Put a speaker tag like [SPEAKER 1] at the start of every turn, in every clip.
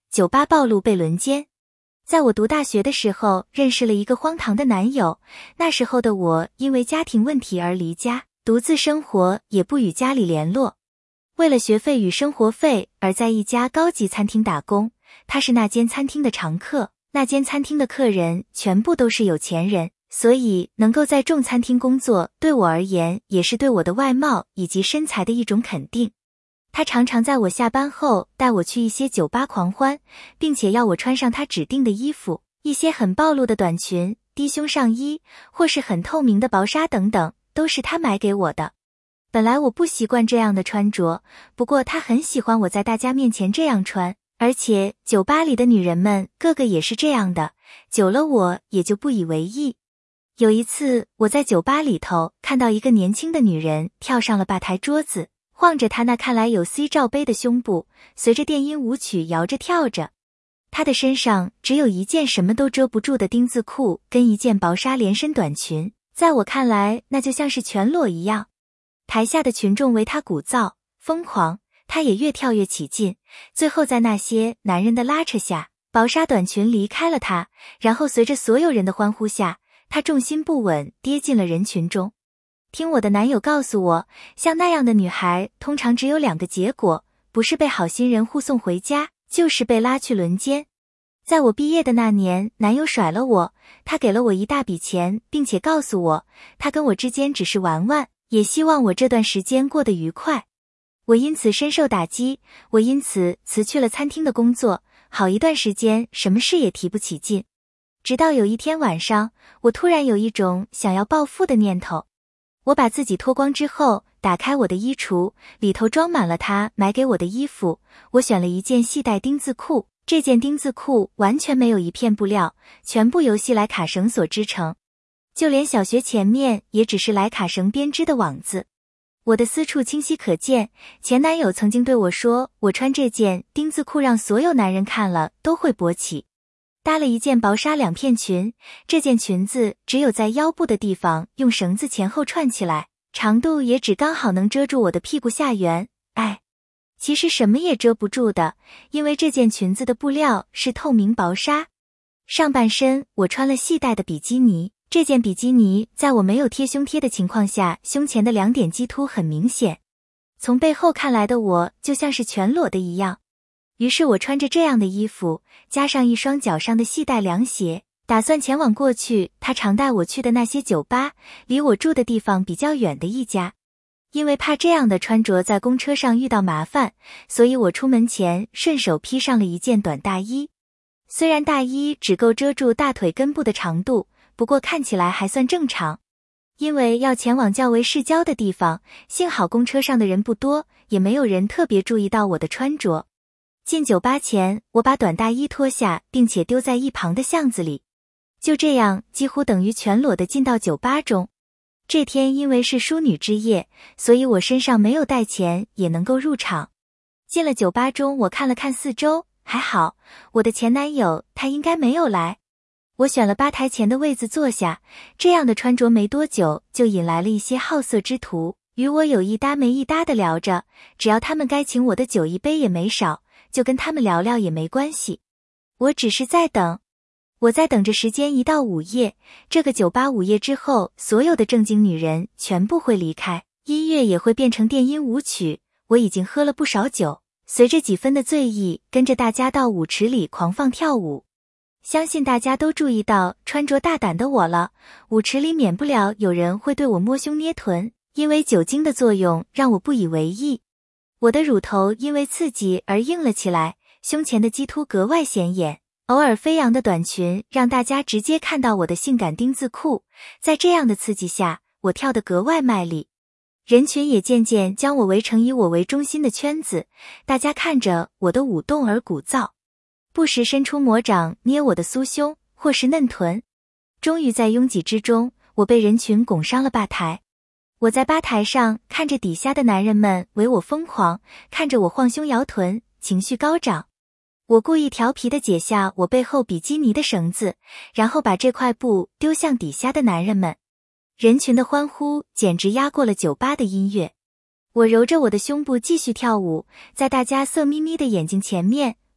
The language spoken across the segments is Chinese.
[SPEAKER 1] 酒吧暴露被轮奸。在我读大学的时候，认识了一个荒唐的男友。那时候的我因为家庭问题而离家，独自生活，也不与家里联络。为了学费与生活费而在一家高级餐厅打工，他是那间餐厅的常客。那间餐厅的客人全部都是有钱人，所以能够在众餐厅工作，对我而言也是对我的外貌以及身材的一种肯定。他常常在我下班后带我去一些酒吧狂欢，并且要我穿上他指定的衣服，一些很暴露的短裙、低胸上衣，或是很透明的薄纱等等，都是他买给我的。本来我不习惯这样的穿着，不过他很喜欢我在大家面前这样穿，而且酒吧里的女人们个个也是这样的，久了我也就不以为意。有一次，我在酒吧里头看到一个年轻的女人跳上了吧台桌子，晃着她那看来有 C 罩杯的胸部，随着电音舞曲摇着跳着。她的身上只有一件什么都遮不住的丁字裤跟一件薄纱连身短裙，在我看来那就像是全裸一样。台下的群众为她鼓噪疯狂，她也越跳越起劲，最后在那些男人的拉扯下，薄纱短裙离开了她，然后随着所有人的欢呼下，她重心不稳跌进了人群中。听我的男友告诉我，像那样的女孩通常只有2个结果，不是被好心人护送回家，就是被拉去轮奸。在我毕业的那年，男友甩了我，他给了我一大笔钱，并且告诉我，他跟我之间只是玩玩，也希望我这段时间过得愉快。我因此深受打击，我因此辞去了餐厅的工作，好一段时间什么事也提不起劲。直到有一天晚上，我突然有一种想要报复的念头。我把自己脱光之后，打开我的衣橱，里头装满了他买给我的衣服。我选了一件细带丁字裤，这件丁字裤完全没有一片布料，全部由细莱卡绳所织成，就连小穴前面也只是莱卡绳编织的网子。我的私处清晰可见，前男友曾经对我说，我穿这件丁字裤让所有男人看了都会勃起。搭了一件薄纱2片裙，这件裙子只有在腰部的地方用绳子前后串起来，长度也只刚好能遮住我的屁股下缘。其实什么也遮不住的，因为这件裙子的布料是透明薄纱。上半身我穿了细带的比基尼，这件比基尼在我没有贴胸贴的情况下，胸前的2点肌突很明显，从背后看来的我就像是全裸的一样。于是我穿着这样的衣服，加上一双脚上的细带凉鞋，打算前往过去他常带我去的那些酒吧，离我住的地方比较远的一家。因为怕这样的穿着在公车上遇到麻烦，所以我出门前顺手披上了一件短大衣。虽然大衣只够遮住大腿根部的长度，不过看起来还算正常。因为要前往较为市郊的地方，幸好公车上的人不多，也没有人特别注意到我的穿着。进酒吧前，我把短大衣脱下，并且丢在一旁的巷子里。就这样，几乎等于全裸的进到酒吧中。这天因为是淑女之夜，所以我身上没有带钱，也能够入场。进了酒吧中，我看了看四周，还好，我的前男友他应该没有来。我选了吧台前的位子坐下，这样的穿着没多久就引来了一些好色之徒，与我有一搭没一搭的聊着，只要他们该请我的酒一杯也没少，就跟他们聊聊也没关系。我只是在等。我在等着时间一到午夜，这个酒吧午夜之后，所有的正经女人全部会离开，音乐也会变成电音舞曲。我已经喝了不少酒，随着几分的醉意，跟着大家到舞池里狂放跳舞。相信大家都注意到穿着大胆的我了，舞池里免不了有人会对我摸胸捏臀，因为酒精的作用让我不以为意。我的乳头因为刺激而硬了起来，胸前的肌突格外显眼，偶尔飞扬的短裙让大家直接看到我的性感丁字裤，在这样的刺激下，我跳得格外卖力。人群也渐渐将我围成以我为中心的圈子，大家看着我的舞动而鼓噪，不时伸出魔掌捏我的酥胸或是嫩臀。终于在拥挤之中，我被人群拱上了吧台。我在吧台上看着底下的男人们为我疯狂，看着我晃胸摇臀，情绪高涨。我故意调皮地解下我背后比基尼的绳子，然后把这块布丢向底下的男人们。人群的欢呼简直压过了酒吧的音乐。我揉着我的胸部继续跳舞，在大家色眯眯的眼睛前面，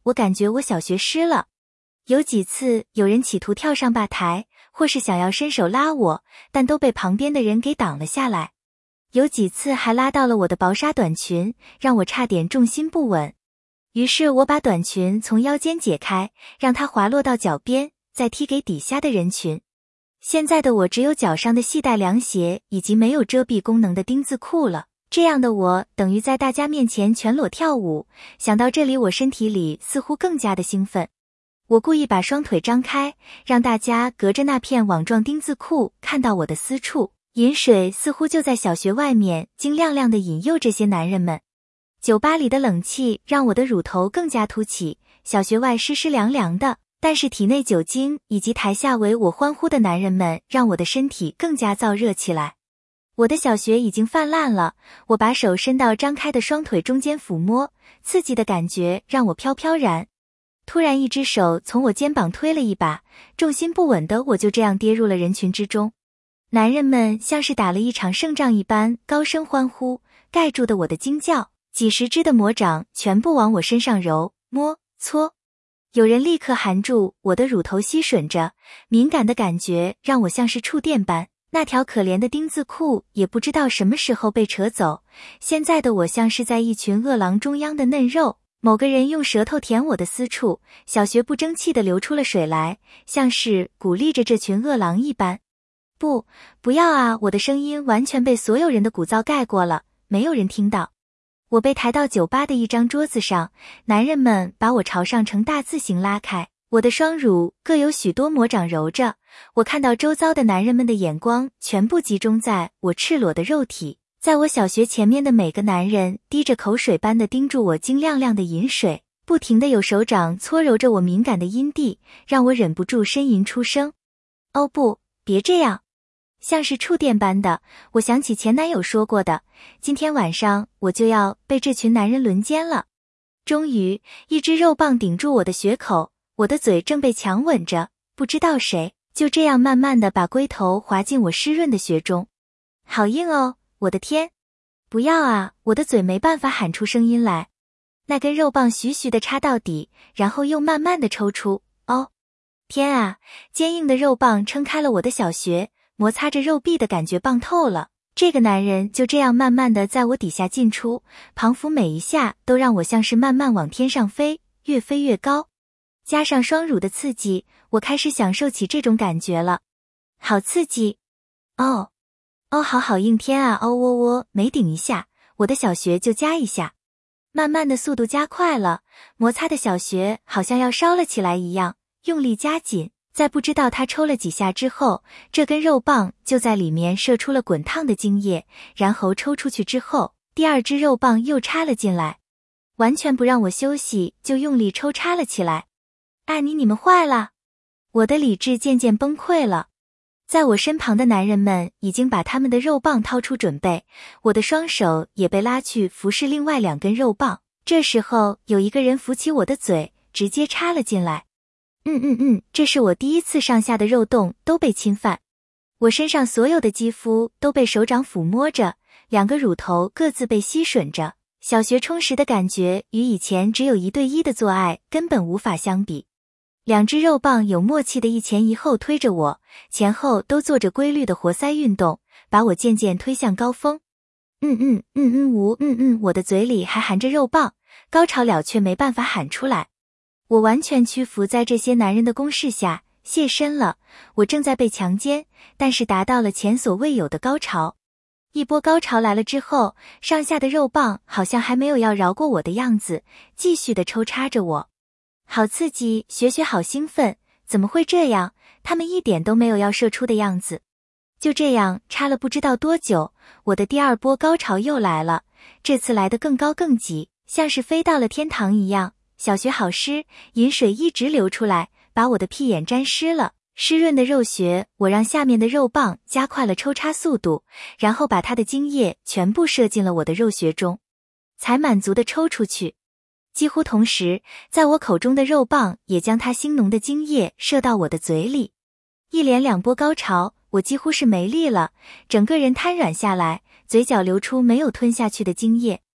[SPEAKER 1] 我感觉我小学湿了。有几次有人企图跳上吧台，或是想要伸手拉我，但都被旁边的人给挡了下来。有几次还拉到了我的薄纱短裙，让我差点重心不稳。于是我把短裙从腰间解开，让它滑落到脚边，再踢给底下的人群。现在的我只有脚上的细带凉鞋以及没有遮蔽功能的丁字裤了。这样的我等于在大家面前全裸跳舞，想到这里我身体里似乎更加的兴奋。我故意把双腿张开，让大家隔着那片网状丁字裤看到我的私处。饮水似乎就在小学外面晶亮亮地引诱这些男人们。酒吧里的冷气让我的乳头更加凸起，小学外湿湿凉凉的，但是体内酒精以及台下为我欢呼的男人们让我的身体更加燥热起来。我的小穴已经泛滥了，我把手伸到张开的双腿中间抚摸，刺激的感觉让我飘飘然。突然一只手从我肩膀推了一把，重心不稳的我就这样跌入了人群之中。男人们像是打了一场胜仗一般高声欢呼，盖住的我的惊叫，几十只的魔掌全部往我身上揉、摸、搓。有人立刻含住我的乳头吸吮着，敏感的感觉让我像是触电般。那条可怜的丁字裤也不知道什么时候被扯走，现在的我像是在一群饿狼中央的嫩肉。某个人用舌头舔我的私处，小穴不争气地流出了水来，像是鼓励着这群饿狼一般。不要啊！我的声音完全被所有人的鼓噪盖过了，没有人听到。我被抬到酒吧的一张桌子上，男人们把我朝上呈大字形拉开，我的双乳各有许多魔掌揉着，我看到周遭的男人们的眼光全部集中在我赤裸的肉体。在我小穴前面的每个男人滴着口水般的盯住我晶亮亮的饮水，不停地有手掌搓揉着我敏感的阴蒂，让我忍不住呻吟出声。哦不，别这样！像是触电般的，我想起前男友说过的，今天晚上我就要被这群男人轮奸了。终于，一只肉棒顶住我的穴口，我的嘴正被强吻着，不知道谁就这样慢慢地把龟头滑进我湿润的穴中。好硬哦！我的天，不要啊！我的嘴没办法喊出声音来。那根肉棒徐徐地插到底，然后又慢慢地抽出。哦，天啊！坚硬的肉棒撑开了我的小穴，摩擦着肉壁的感觉棒透了。这个男人就这样慢慢地在我底下进出，仿佛每一下都让我像是慢慢往天上飞，越飞越高。加上双乳的刺激，我开始享受起这种感觉了。好刺激！哦，好硬天啊！哦喔喔，每顶一下，我的小穴就加一下。慢慢的速度加快了，摩擦的小穴好像要烧了起来一样，用力加紧。在不知道他抽了几下之后，这根肉棒就在里面射出了滚烫的精液，然后抽出去之后，第二只肉棒又插了进来，完全不让我休息，就用力抽插了起来。啊你们坏了！我的理智渐渐崩溃了。在我身旁的男人们已经把他们的肉棒掏出准备，我的双手也被拉去服侍另外2根肉棒。这时候有一个人扶起我的嘴，直接插了进来。这是我第一次上下的肉洞都被侵犯。我身上所有的肌肤都被手掌抚摸着，2个乳头各自被吸吮着，小穴充实的感觉与以前只有1对1的做爱根本无法相比。2只肉棒有默契的一前一后推着我，前后都做着规律的活塞运动，把我渐渐推向高峰。我的嘴里还含着肉棒，高潮了却没办法喊出来。我完全屈服在这些男人的攻势下，现身了。我正在被强奸，但是达到了前所未有的高潮。一波高潮来了之后，上下的肉棒好像还没有要饶过我的样子，继续的抽插着我。好刺激，学好兴奋，怎么会这样？他们一点都没有要射出的样子。就这样插了不知道多久，我的第2波高潮又来了，这次来得更高更急，像是飞到了天堂一样。小穴好湿，饮水一直流出来，把我的屁眼沾湿了。湿润的肉穴，我让下面的肉棒加快了抽插速度，然后把它的精液全部射进了我的肉穴中，才满足的抽出去。几乎同时，在我口中的肉棒也将它腥浓的精液射到我的嘴里。一连2波高潮，我几乎是没力了，整个人瘫软下来，嘴角流出没有吞下去的精液。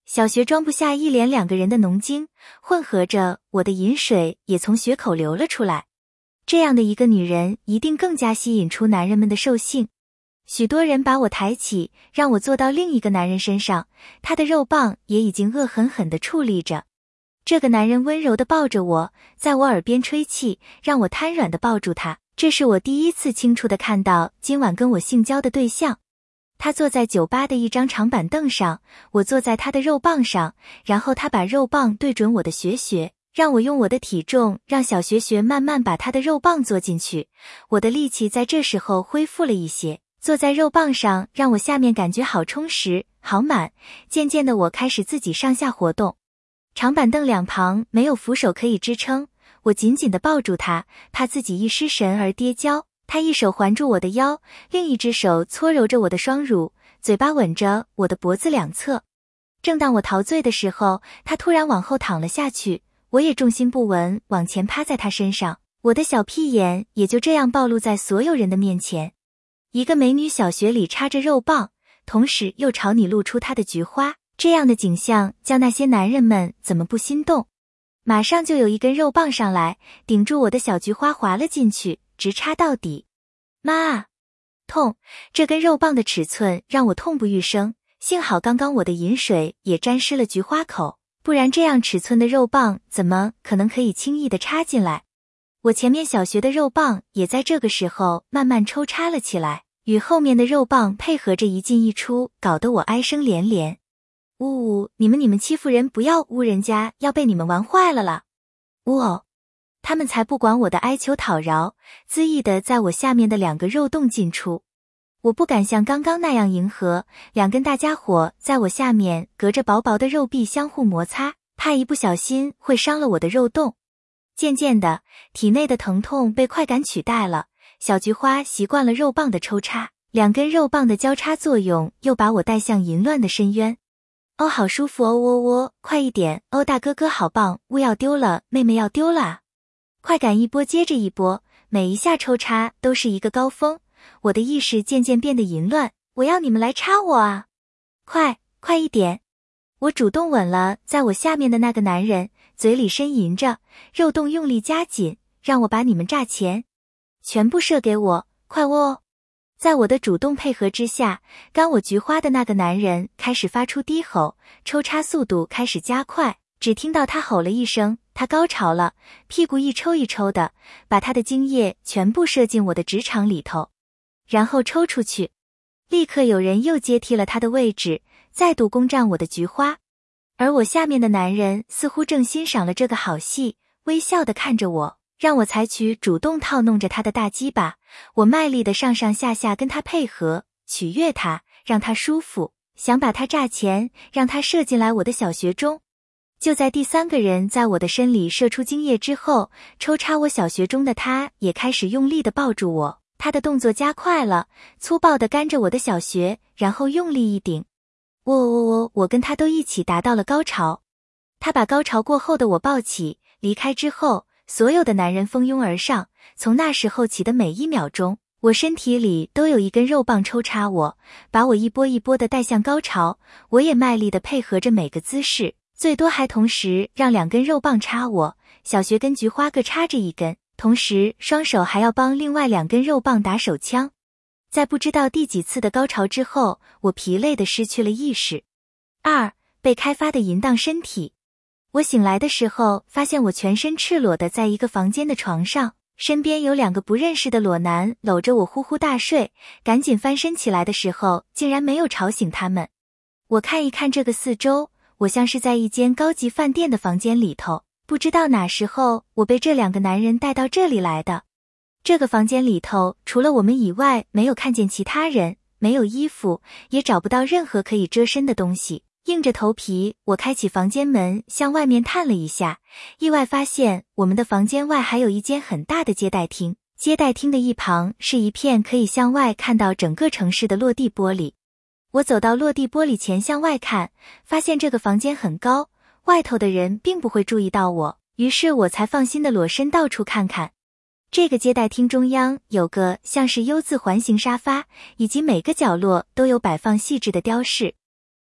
[SPEAKER 1] 小穴装不下一连2个人的浓精，混合着我的饮水也从穴口流了出来。这样的一个女人一定更加吸引出男人们的兽性。许多人把我抬起，让我坐到另一个男人身上，他的肉棒也已经恶狠狠地矗立着。这个男人温柔地抱着我，在我耳边吹气，让我瘫软地抱住他。这是我第一次清楚地看到今晚跟我性交的对象。他坐在酒吧的一张长板凳上，我坐在他的肉棒上，然后他把肉棒对准我的穴，让我用我的体重让小穴慢慢把他的肉棒坐进去。我的力气在这时候恢复了一些，坐在肉棒上让我下面感觉好充实，好满。渐渐的我开始自己上下活动。长板凳两旁没有扶手可以支撑，我紧紧地抱住他，怕自己一失神而跌跤。他一手环住我的腰，另一只手搓揉着我的双乳，嘴巴吻着我的脖子两侧。正当我陶醉的时候，他突然往后躺了下去，我也重心不稳，往前趴在他身上，我的小屁眼也就这样暴露在所有人的面前。一个美女小穴里插着肉棒，同时又朝你露出她的菊花，这样的景象叫那些男人们怎么不心动？马上就有一根肉棒上来，顶住我的小菊花滑了进去，直插到底。妈啊！痛！这根肉棒的尺寸让我痛不欲生，幸好刚刚我的饮水也沾湿了菊花口，不然这样尺寸的肉棒怎么可能可以轻易地插进来？我前面小穴的肉棒也在这个时候慢慢抽插了起来，与后面的肉棒配合着一进一出，搞得我哀声连连。呜呜，你们欺负人不要呜，人家要被你们玩坏了啦！呜哦！他们才不管我的哀求讨饶，恣意的在我下面的2个肉洞进出。我不敢像刚刚那样迎合，2根大家伙在我下面隔着薄薄的肉壁相互摩擦，怕一不小心会伤了我的肉洞。渐渐的，体内的疼痛被快感取代了，小菊花习惯了肉棒的抽插，2根肉棒的交叉作用又把我带向淫乱的深渊。哦，好舒服哦，喔喔，快一点哦，大哥哥好棒，呜要丢了，妹妹要丢了啊！快感一波接着一波，每一下抽插都是一个高峰，我的意识渐渐变得淫乱，我要你们来插我啊！快一点！我主动吻了在我下面的那个男人，嘴里呻吟着，肉洞用力加紧，让我把你们炸前，全部射给我，快喔！在我的主动配合之下，干我菊花的那个男人开始发出低吼，抽插速度开始加快，只听到他吼了一声，他高潮了，屁股一抽一抽的，把他的精液全部射进我的直肠里头，然后抽出去。立刻有人又接替了他的位置，再度攻占我的菊花。而我下面的男人似乎正欣赏了这个好戏，微笑地看着我，让我采取主动套弄着他的大鸡巴，我卖力的上上下下跟他配合，取悦他，让他舒服，想把他炸前，让他射进来我的小穴中。就在第3个人在我的身里射出精液之后，抽插我小穴中的他也开始用力的抱住我，他的动作加快了，粗暴的干着我的小穴，然后用力一顶。我跟他都一起达到了高潮。他把高潮过后的我抱起，离开之后，所有的男人蜂拥而上，从那时候起的每1秒钟，我身体里都有一根肉棒抽插我，把我一波一波的带向高潮，我也卖力的配合着每个姿势，最多还同时让2根肉棒插我，小穴跟菊花各插着1根，同时双手还要帮另外2根肉棒打手枪。在不知道第几次的高潮之后，我疲累的失去了意识。2. 被开发的淫荡身体。我醒来的时候，发现我全身赤裸的在一个房间的床上，身边有2个不认识的裸男搂着我呼呼大睡，赶紧翻身起来的时候，竟然没有吵醒他们。我看一看这个四周，我像是在一间高级饭店的房间里头，不知道哪时候我被这2个男人带到这里来的。这个房间里头除了我们以外，没有看见其他人，没有衣服，也找不到任何可以遮身的东西。硬着头皮，我开启房间门向外面探了一下，意外发现我们的房间外还有一间很大的接待厅，接待厅的一旁是一片可以向外看到整个城市的落地玻璃。我走到落地玻璃前向外看，发现这个房间很高，外头的人并不会注意到我，于是我才放心的裸身到处看看。这个接待厅中央有个像是 U 字环形沙发，以及每个角落都有摆放细致的雕饰。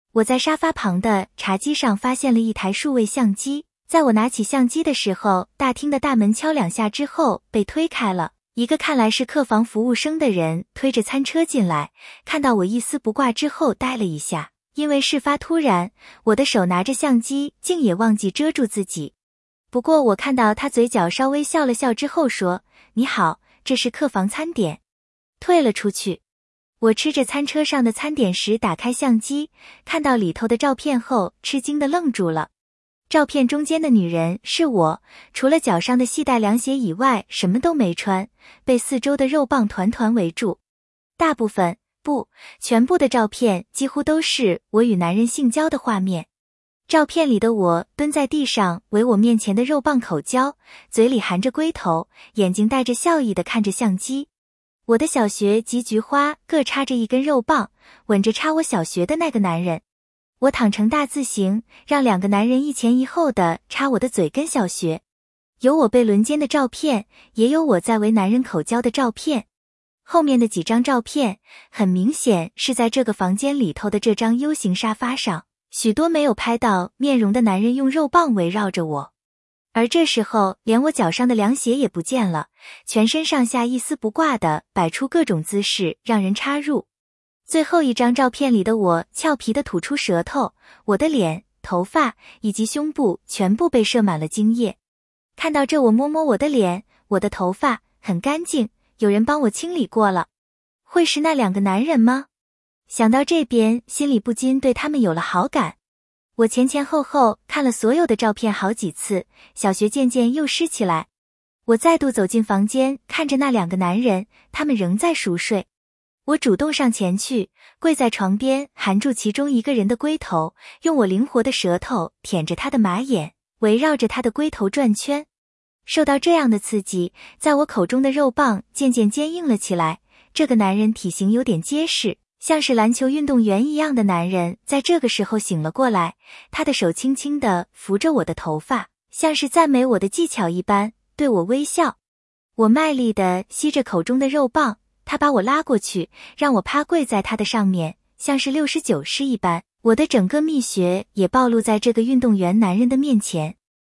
[SPEAKER 1] 我在沙发旁的茶几上发现了一台数位相机，在我拿起相机的时候，大厅的大门敲2下之后被推开了，一个看来是客房服务生的人推着餐车进来，看到我一丝不挂之后呆了一下，因为事发突然，我的手拿着相机竟也忘记遮住自己。不过我看到他嘴角稍微笑了笑之后说：“你好，这是客房餐点。”退了出去。我吃着餐车上的餐点时打开相机，看到里头的照片后吃惊地愣住了。照片中间的女人是我，除了脚上的系带凉鞋以外什么都没穿，被四周的肉棒团团围住。大部分，不，全部的照片几乎都是我与男人性交的画面。照片里的我蹲在地上围我面前的肉棒口交，嘴里含着龟头，眼睛带着笑意地看着相机。我的小穴及菊花各插着一根肉棒，吻着插我小穴的那个男人。我躺成大字形，让2个男人一前一后的插我的嘴跟小穴。有我被轮奸的照片，也有我在为男人口交的照片。后面的几张照片，很明显是在这个房间里头的这张 U 型沙发上，许多没有拍到面容的男人用肉棒围绕着我。而这时候连我脚上的凉鞋也不见了，全身上下一丝不挂的摆出各种姿势让人插入。最后一张照片里的我俏皮地吐出舌头，我的脸、头发以及胸部全部被射满了精液。看到这我摸摸我的脸，我的头发很干净，有人帮我清理过了。会是那2个男人吗？想到这边，心里不禁对他们有了好感。我前前后后看了所有的照片好几次，小穴渐渐又湿起来。我再度走进房间，看着那2个男人，他们仍在熟睡。我主动上前去，跪在床边，含住其中一个人的龟头，用我灵活的舌头舔着他的马眼，围绕着他的龟头转圈。受到这样的刺激，在我口中的肉棒渐渐坚硬了起来。这个男人体型有点结实，像是篮球运动员一样的男人在这个时候醒了过来，他的手轻轻地扶着我的头发，像是赞美我的技巧一般，对我微笑。我卖力地吸着口中的肉棒，他把我拉过去，让我趴跪在他的上面，像是69式一般，我的整个蜜穴也暴露在这个运动员男人的面前。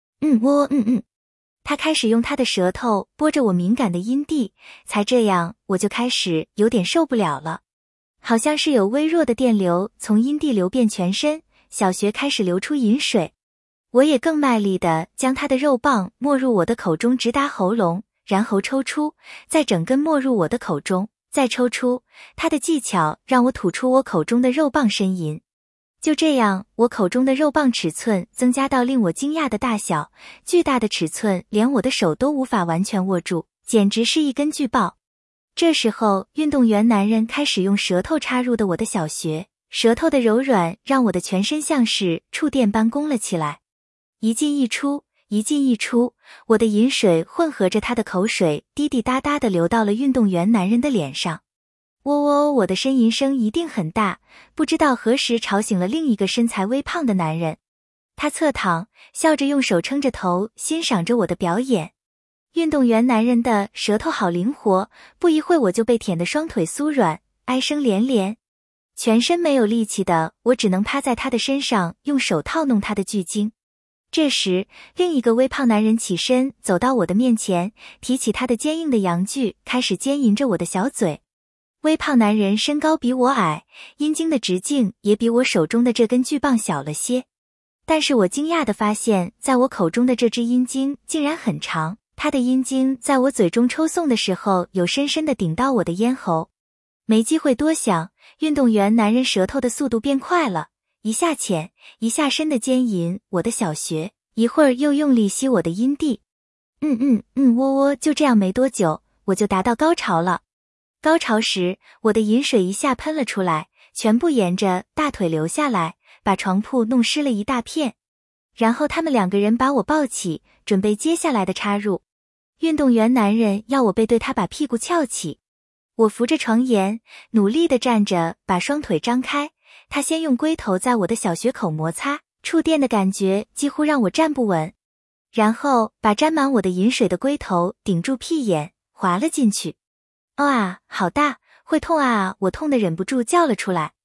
[SPEAKER 1] 他开始用他的舌头拨着我敏感的阴蒂，才这样我就开始有点受不了了。好像是有微弱的电流从阴蒂流遍全身，小穴开始流出饮水。我也更卖力地将他的肉棒没入我的口中，直达喉咙，然后抽出，再整根没入我的口中，再抽出。他的技巧让我吐出我口中的肉棒呻吟。就这样，我口中的肉棒尺寸增加到令我惊讶的大小，巨大的尺寸连我的手都无法完全握住，简直是一根巨爆。这时候，运动员男人开始用舌头插入的我的小穴，舌头的柔软让我的全身像是触电般攻了起来。一进一出，一进一出，我的饮水混合着他的口水，滴滴答答地流到了运动员男人的脸上。我的呻吟声一定很大，不知道何时吵醒了另一个身材微胖的男人。他侧躺，笑着用手撑着头，欣赏着我的表演。运动员男人的舌头好灵活，不一会我就被舔得双腿酥软，哀声连连。全身没有力气的我只能趴在他的身上，用手套弄他的巨精。这时，另一个微胖男人起身走到我的面前，提起他的坚硬的阳具，开始奸淫着我的小嘴。微胖男人身高比我矮，阴茎的直径也比我手中的这根巨棒小了些。但是我惊讶地发现，在我口中的这只阴茎竟然很长，他的阴茎在我嘴中抽送的时候，有深深地顶到我的咽喉。没机会多想，运动员男人舌头的速度变快了，一下浅，一下深的奸淫我的小穴，一会儿又用力吸我的阴蒂。就这样没多久，我就达到高潮了。高潮时，我的饮水一下喷了出来，全部沿着大腿流下来，把床铺弄湿了一大片。然后他们2个人把我抱起，准备接下来的插入。运动员男人要我背对他把屁股翘起。我扶着床沿，努力地站着，把双腿张开。他先用龟头在我的小穴口摩擦，触电的感觉几乎让我站不稳。然后把沾满我的饮水的龟头顶住屁眼，滑了进去。好大，会痛啊！我痛得忍不住叫了出来。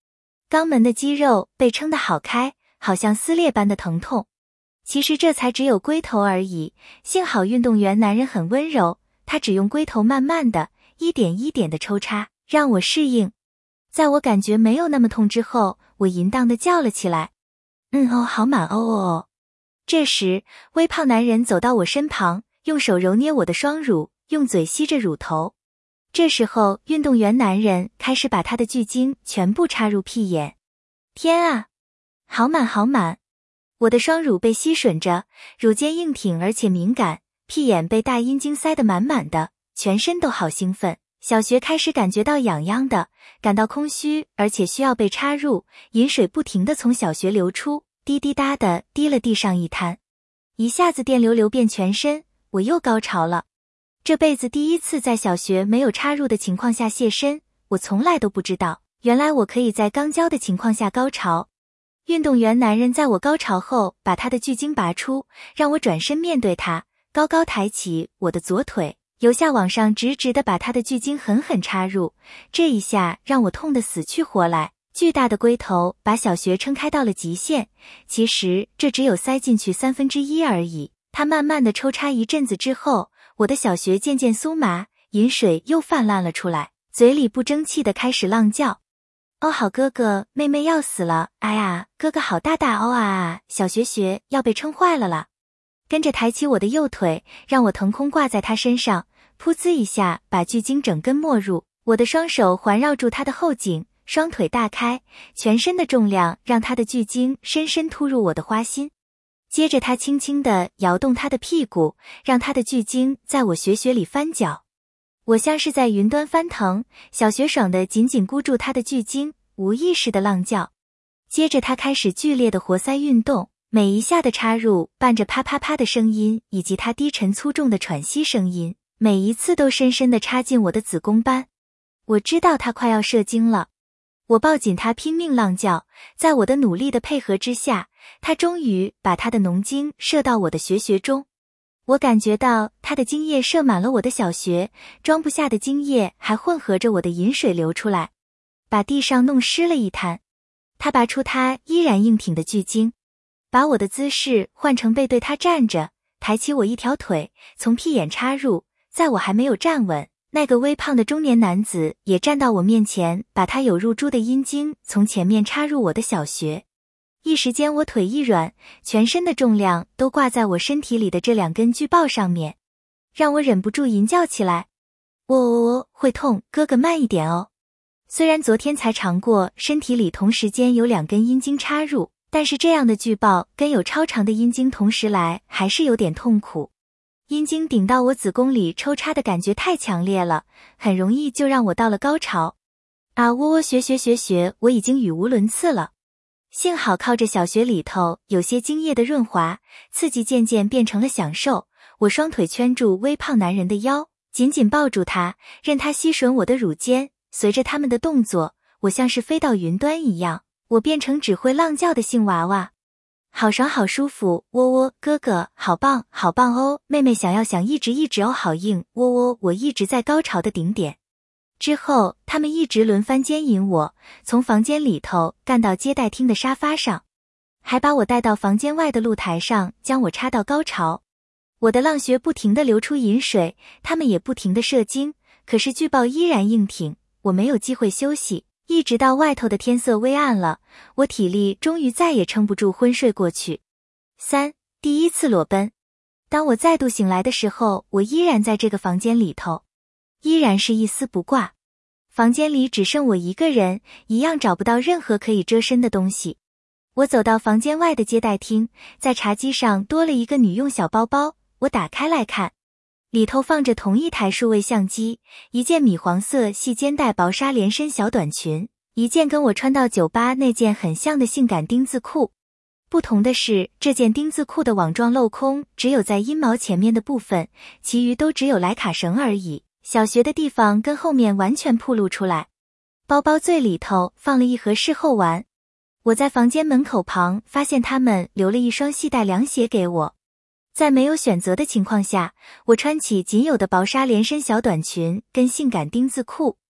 [SPEAKER 1] 肛门的肌肉被撑得好开，好像撕裂般的疼痛。其实这才只有龟头而已，幸好运动员男人很温柔，他只用龟头慢慢的一点一点的抽插，让我适应。在我感觉没有那么痛之后，我淫荡的叫了起来。哦，好满哦。这时，微胖男人走到我身旁，用手揉捏我的双乳，用嘴吸着乳头。这时候，运动员男人开始把他的巨精全部插入屁眼。天啊，好满好满！我的双乳被吸吮着，乳尖硬挺而且敏感，屁眼被大阴茎塞得满满的，全身都好兴奋。小穴开始感觉到痒痒的，感到空虚，而且需要被插入，饮水不停地从小穴流出，滴滴答的滴了地上一滩。一下子电流流遍全身，我又高潮了。这辈子第一次在小穴没有插入的情况下泄身，我从来都不知道，原来我可以在肛交的情况下高潮。运动员男人在我高潮后把他的巨精拔出，让我转身面对他，高高抬起我的左腿，由下往上直直地把他的巨精狠狠插入。这一下让我痛得死去活来，巨大的龟头把小穴撑开到了极限，其实这只有塞进去1/3而已。他慢慢地抽插一阵子之后，我的小穴渐渐酥麻，饮水又泛滥了出来，嘴里不争气地开始浪叫。哦，好哥哥，妹妹要死了！哎呀，哥哥好大大哦啊！小穴要被撑坏了啦！跟着抬起我的右腿，让我腾空挂在他身上，噗呲一下把巨精整根没入。我的双手环绕住他的后颈，双腿大开，全身的重量让他的巨精深深突入我的花心。接着他轻轻地摇动他的屁股，让他的巨精在我穴里翻搅。我像是在云端翻腾，小穴爽得紧紧箍住他的巨精，无意识的浪叫。接着他开始剧烈的活塞运动，每一下的插入伴着啪啪啪的声音，以及他低沉粗重的喘息声音，每一次都深深的插进我的子宫般。我知道他快要射精了，我抱紧他拼命浪叫，在我的努力的配合之下，他终于把他的浓精射到我的穴中。我感觉到他的精液射满了我的小穴，装不下的精液还混合着我的饮水流出来，把地上弄湿了一滩。他拔出他依然硬挺的巨精，把我的姿势换成背对他站着，抬起我一条腿，从屁眼插入。在我还没有站稳，那个微胖的中年男子也站到我面前，把他有入珠的阴茎从前面插入我的小穴。一时间我腿一软，全身的重量都挂在我身体里的这2根巨豹上面，让我忍不住淫叫起来。会痛，哥哥慢一点哦。虽然昨天才尝过身体里同时间有2根阴茎插入，但是这样的巨豹跟有超长的阴茎同时来还是有点痛苦。阴茎顶到我子宫里抽插的感觉太强烈了，很容易就让我到了高潮。啊，学，我已经语无伦次了。幸好靠着小穴里头有些精液的润滑，刺激渐渐变成了享受。我双腿圈住微胖男人的腰，紧紧抱住他，任他吸吮我的乳尖。随着他们的动作，我像是飞到云端一样，我变成只会浪叫的性娃娃。好爽好舒服，哥哥好棒好棒哦，妹妹想一直哦，好硬，我一直在高潮的顶点。之后他们一直轮番奸淫我，从房间里头干到接待厅的沙发上，还把我带到房间外的露台上，将我插到高潮。我的浪穴不停地流出饮水，他们也不停地射精，可是巨豹依然硬挺，我没有机会休息，一直到外头的天色微暗了，我体力终于再也撑不住，昏睡过去。第一次裸奔。当我再度醒来的时候，我依然在这个房间里头，依然是一丝不挂。房间里只剩我一个人，一样找不到任何可以遮身的东西。我走到房间外的接待厅，在茶几上多了一个女用小包包，我打开来看，里头放着同一台数位相机，一件米黄色细肩带薄纱连身小短裙，一件跟我穿到酒吧那件很像的性感丁字裤。不同的是，这件丁字裤的网状镂空只有在阴毛前面的部分，其余都只有莱卡绳而已，小穴的地方跟后面完全暴露出来。包包最里头放了一盒事后丸。我在房间门口旁发现他们留了一双细带凉鞋给我。在没有选择的情况下，我穿起仅有的薄纱连身小短裙跟性感丁字裤。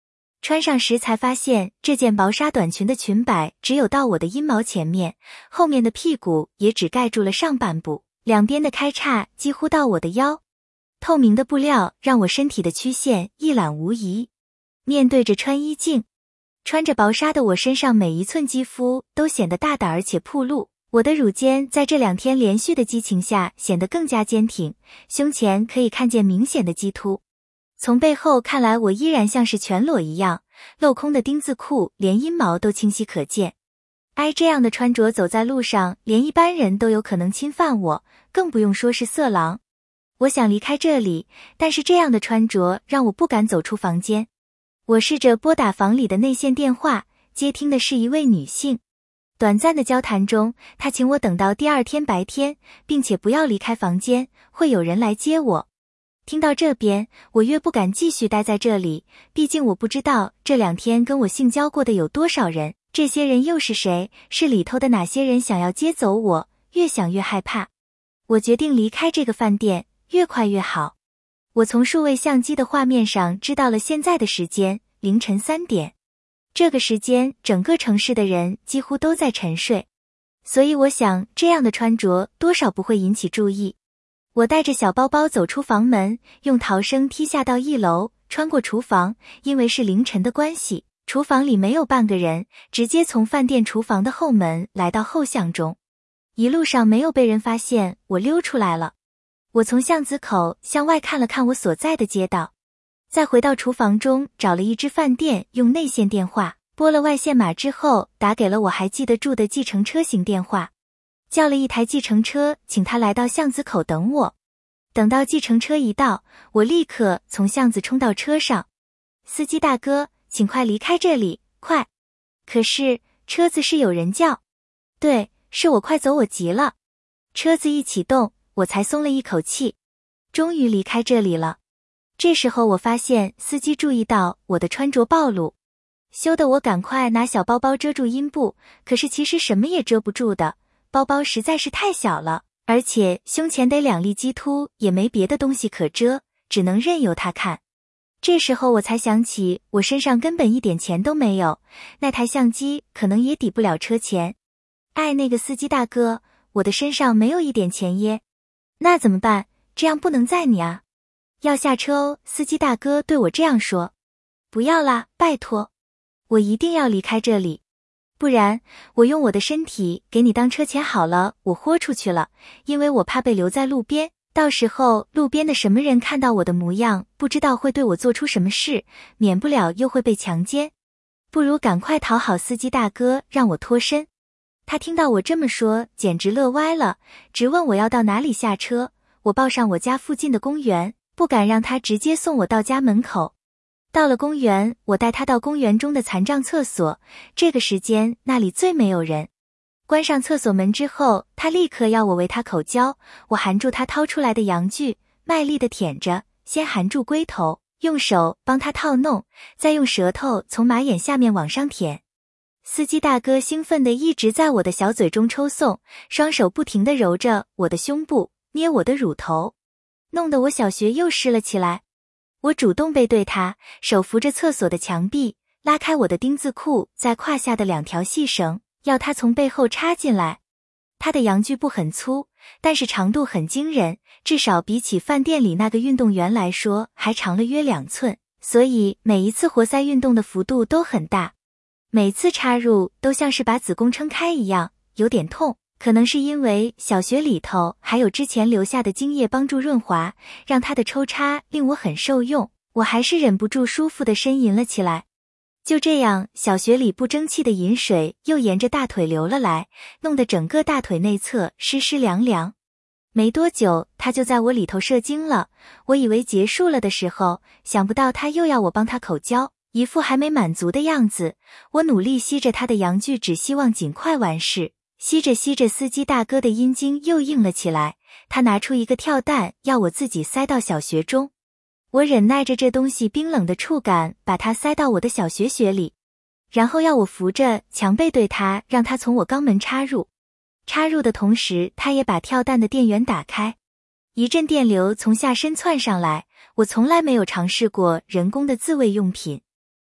[SPEAKER 1] 穿上时才发现这件薄纱短裙的裙摆只有到我的阴毛前面，后面的屁股也只盖住了上半部，两边的开叉几乎到我的腰。透明的布料让我身体的曲线一览无遗。面对着穿衣镜，穿着薄纱的我身上每一寸肌肤都显得大胆而且暴露。我的乳尖在这2天连续的激情下显得更加坚挺，胸前可以看见明显的激凸。从背后看来，我依然像是全裸一样，镂空的丁字裤连阴毛都清晰可见。这样的穿着走在路上，连一般人都有可能侵犯我，更不用说是色狼。我想离开这里，但是这样的穿着让我不敢走出房间。我试着拨打房里的内线电话，接听的是一位女性。短暂的交谈中，她请我等到第2天白天，并且不要离开房间，会有人来接我。听到这边，我越不敢继续待在这里，毕竟我不知道这2天跟我性交过的有多少人，这些人又是谁，是里头的哪些人想要接走我，越想越害怕。我决定离开这个饭店，越快越好。我从数位相机的画面上知道了现在的时间，凌晨3点。这个时间，整个城市的人几乎都在沉睡，所以我想这样的穿着多少不会引起注意。我带着小包包走出房门，用逃生梯下到1楼，穿过厨房，因为是凌晨的关系，厨房里没有半个人，直接从饭店厨房的后门来到后巷中。一路上没有被人发现，我溜出来了。我从巷子口向外看了看我所在的街道，再回到厨房中找了一只饭店，用内线电话拨了外线码之后，打给了我还记得住的计程车型电话，叫了一台计程车，请他来到巷子口等我。等到计程车一到，我立刻从巷子冲到车上。司机大哥，请快离开这里，快！可是车子是有人叫。对，是我，快走，我急了。车子一启动，我才松了一口气，终于离开这里了。这时候我发现司机注意到我的穿着暴露，羞得我赶快拿小包包遮住阴部，可是其实什么也遮不住的，包包实在是太小了，而且胸前得2粒鸡突，也没别的东西可遮，只能任由他看。这时候我才想起我身上根本一点钱都没有，那台相机可能也抵不了车钱。那个司机大哥，我的身上没有一点钱耶。那怎么办？这样不能载你啊。要下车哦，司机大哥对我这样说。不要啦，拜托，我一定要离开这里，不然我用我的身体给你当车钱好了。我豁出去了，因为我怕被留在路边，到时候路边的什么人看到我的模样，不知道会对我做出什么事，免不了又会被强奸。不如赶快讨好司机大哥，让我脱身。他听到我这么说，简直乐歪了，直问我要到哪里下车。我报上我家附近的公园，不敢让他直接送我到家门口。到了公园，我带他到公园中的残障厕所，这个时间那里最没有人。关上厕所门之后，他立刻要我为他口交，我含住他掏出来的阳具，卖力地舔着，先含住龟头，用手帮他套弄，再用舌头从马眼下面往上舔。司机大哥兴奋地一直在我的小嘴中抽送，双手不停地揉着我的胸部，捏我的乳头，弄得我小穴又湿了起来。我主动背对他，手扶着厕所的墙壁，拉开我的丁字裤在胯下的2条细绳，要他从背后插进来。他的阳具不很粗，但是长度很惊人，至少比起饭店里那个运动员来说还长了约2寸，所以每一次活塞运动的幅度都很大。每次插入都像是把子宫撑开一样，有点痛，可能是因为小穴里头还有之前留下的精液帮助润滑，让他的抽插令我很受用，我还是忍不住舒服地呻吟了起来。就这样，小穴里不争气的饮水又沿着大腿流了来，弄得整个大腿内侧湿湿凉凉。没多久，他就在我里头射精了。我以为结束了的时候，想不到他又要我帮他口交，一副还没满足的样子。我努力吸着他的阳具，只希望尽快完事。吸着吸着，司机大哥的阴茎又硬了起来，他拿出一个跳蛋，要我自己塞到小穴中。我忍耐着这东西冰冷的触感，把它塞到我的小穴穴里，然后要我扶着墙背对他，让他从我肛门插入。插入的同时，他也把跳蛋的电源打开，一阵电流从下身窜上来。我从来没有尝试过人工的自慰用品，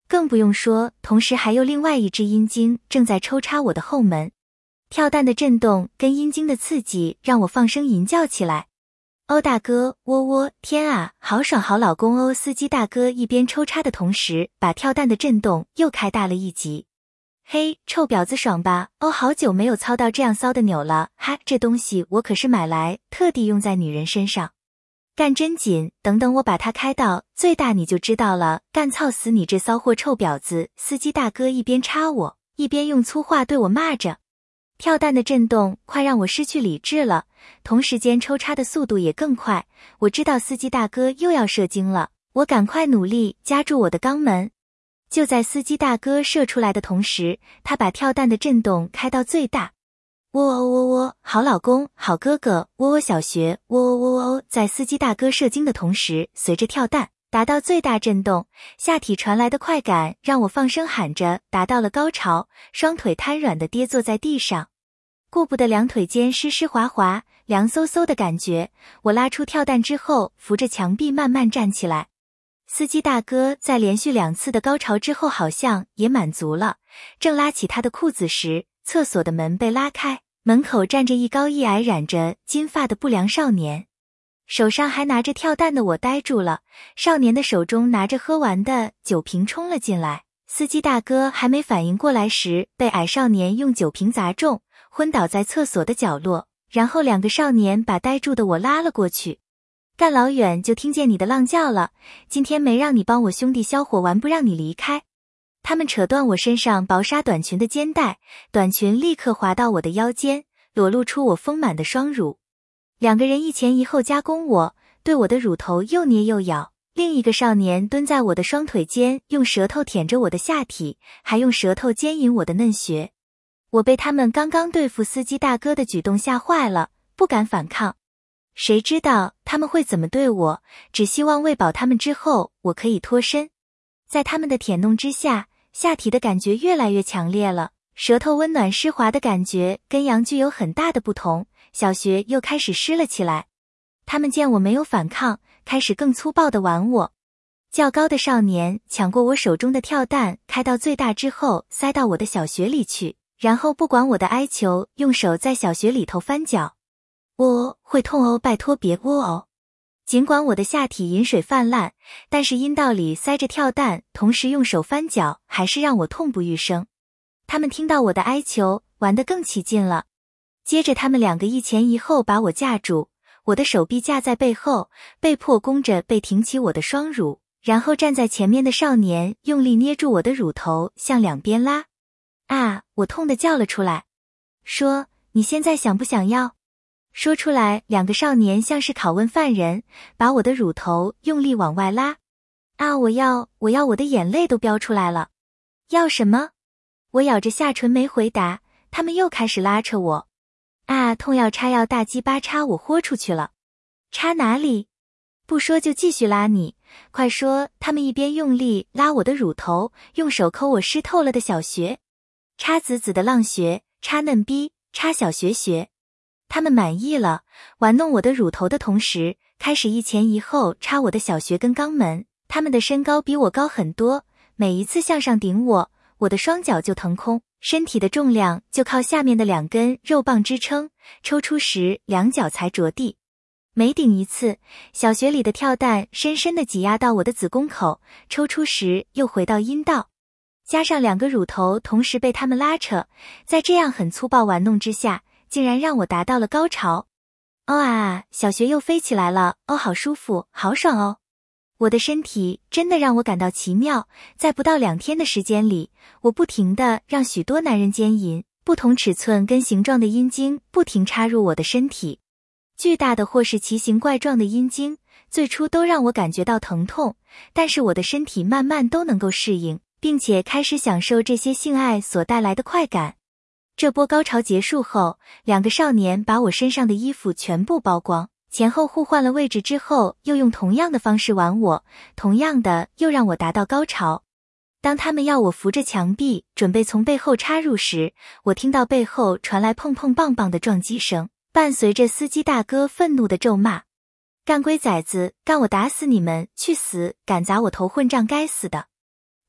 [SPEAKER 1] 更不用说同时还有另外一只阴茎正在抽插我的后门。跳蛋的震动跟阴茎的刺激让我放声吟叫起来。欧大哥，喔喔，天啊，好爽好老公哦！司机大哥一边抽插的同时，把跳蛋的震动又开大了一级。嘿，臭婊子爽吧？哦，好久没有操到这样骚的钮了，哈，这东西我可是买来特地用在女人身上。干真紧，等等我把它开到最大你就知道了，干操死你这骚货臭婊子！司机大哥一边插我，一边用粗话对我骂着。跳蛋的震动快让我失去理智了，同时间抽插的速度也更快。我知道司机大哥又要射精了，我赶快努力夹住我的肛门。就在司机大哥射出来的同时，他把跳蛋的震动开到最大。喔喔喔喔，好老公，好哥哥，喔喔小学，喔喔喔喔。在司机大哥射精的同时，随着跳蛋达到最大震动，下体传来的快感让我放声喊着达到了高潮，双腿瘫软地跌坐在地上，顾不得两腿间湿湿滑滑、凉飕飕的感觉。我拉出跳蛋之后，扶着墙壁慢慢站起来。司机大哥在连续2次的高潮之后好像也满足了，正拉起他的裤子时，厕所的门被拉开，门口站着一高一矮染着金发的不良少年，手上还拿着跳蛋的我呆住了。少年的手中拿着喝完的酒瓶冲了进来，司机大哥还没反应过来时，被矮少年用酒瓶砸中，昏倒在厕所的角落，然后2个少年把呆住的我拉了过去。干老远就听见你的浪叫了，今天没让你帮我兄弟消火完，不让你离开。他们扯断我身上薄纱短裙的肩带，短裙立刻滑到我的腰间，裸露出我丰满的双乳。2个人一前一后夹攻我，对我的乳头又捏又咬。另一个少年蹲在我的双腿间，用舌头舔着我的下体，还用舌头奸淫我的嫩穴。我被他们刚刚对付司机大哥的举动吓坏了，不敢反抗。谁知道他们会怎么对我，只希望喂饱他们之后我可以脱身。在他们的舔弄之下，下体的感觉越来越强烈了，舌头温暖湿滑的感觉跟阳具有很大的不同，小穴又开始湿了起来。他们见我没有反抗，开始更粗暴地玩我。较高的少年抢过我手中的跳蛋，开到最大之后塞到我的小穴里去，然后不管我的哀求，用手在小穴里头翻搅。喔，会痛哦，拜托别喔哦。尽管我的下体饮水泛滥，但是阴道里塞着跳蛋，同时用手翻搅，还是让我痛不欲生。他们听到我的哀求，玩得更起劲了。接着他们2个一前一后把我架住，我的手臂架在背后，被迫弓着背挺起我的双乳，然后站在前面的少年用力捏住我的乳头向两边拉。啊，我痛得叫了出来，说，你现在想不想要？说出来，2个少年像是拷问犯人，把我的乳头用力往外拉。啊，我要，我的眼泪都飙出来了。要什么？我咬着下唇没回答，他们又开始拉扯我。啊，痛要插要大鸡巴插我豁出去了。插哪里？不说就继续拉你，快说！他们一边用力拉我的乳头，用手抠我湿透了的小穴，插紫紫的浪穴，插嫩逼，插小穴穴。他们满意了，玩弄我的乳头的同时，开始一前一后插我的小穴跟肛门。他们的身高比我高很多，每一次向上顶我，我的双脚就腾空，身体的重量就靠下面的2根肉棒支撑，抽出时2脚才着地。每顶一次，小穴里的跳蛋深深地挤压到我的子宫口，抽出时又回到阴道。加上2个乳头同时被他们拉扯，在这样很粗暴玩弄之下，竟然让我达到了高潮。哦啊，小穴又飞起来了，哦，好舒服，好爽哦。我的身体真的让我感到奇妙，在不到2天的时间里，我不停地让许多男人奸淫，不同尺寸跟形状的阴茎不停插入我的身体。巨大的或是奇形怪状的阴茎，最初都让我感觉到疼痛，但是我的身体慢慢都能够适应，并且开始享受这些性爱所带来的快感。这波高潮结束后，2个少年把我身上的衣服全部剥光，前后互换了位置之后，又用同样的方式玩我，同样的又让我达到高潮。当他们要我扶着墙壁，准备从背后插入时，我听到背后传来碰碰棒棒的撞击声，伴随着司机大哥愤怒的咒骂：干龟崽子，干我打死你们，去死，敢砸我头混账，该死的！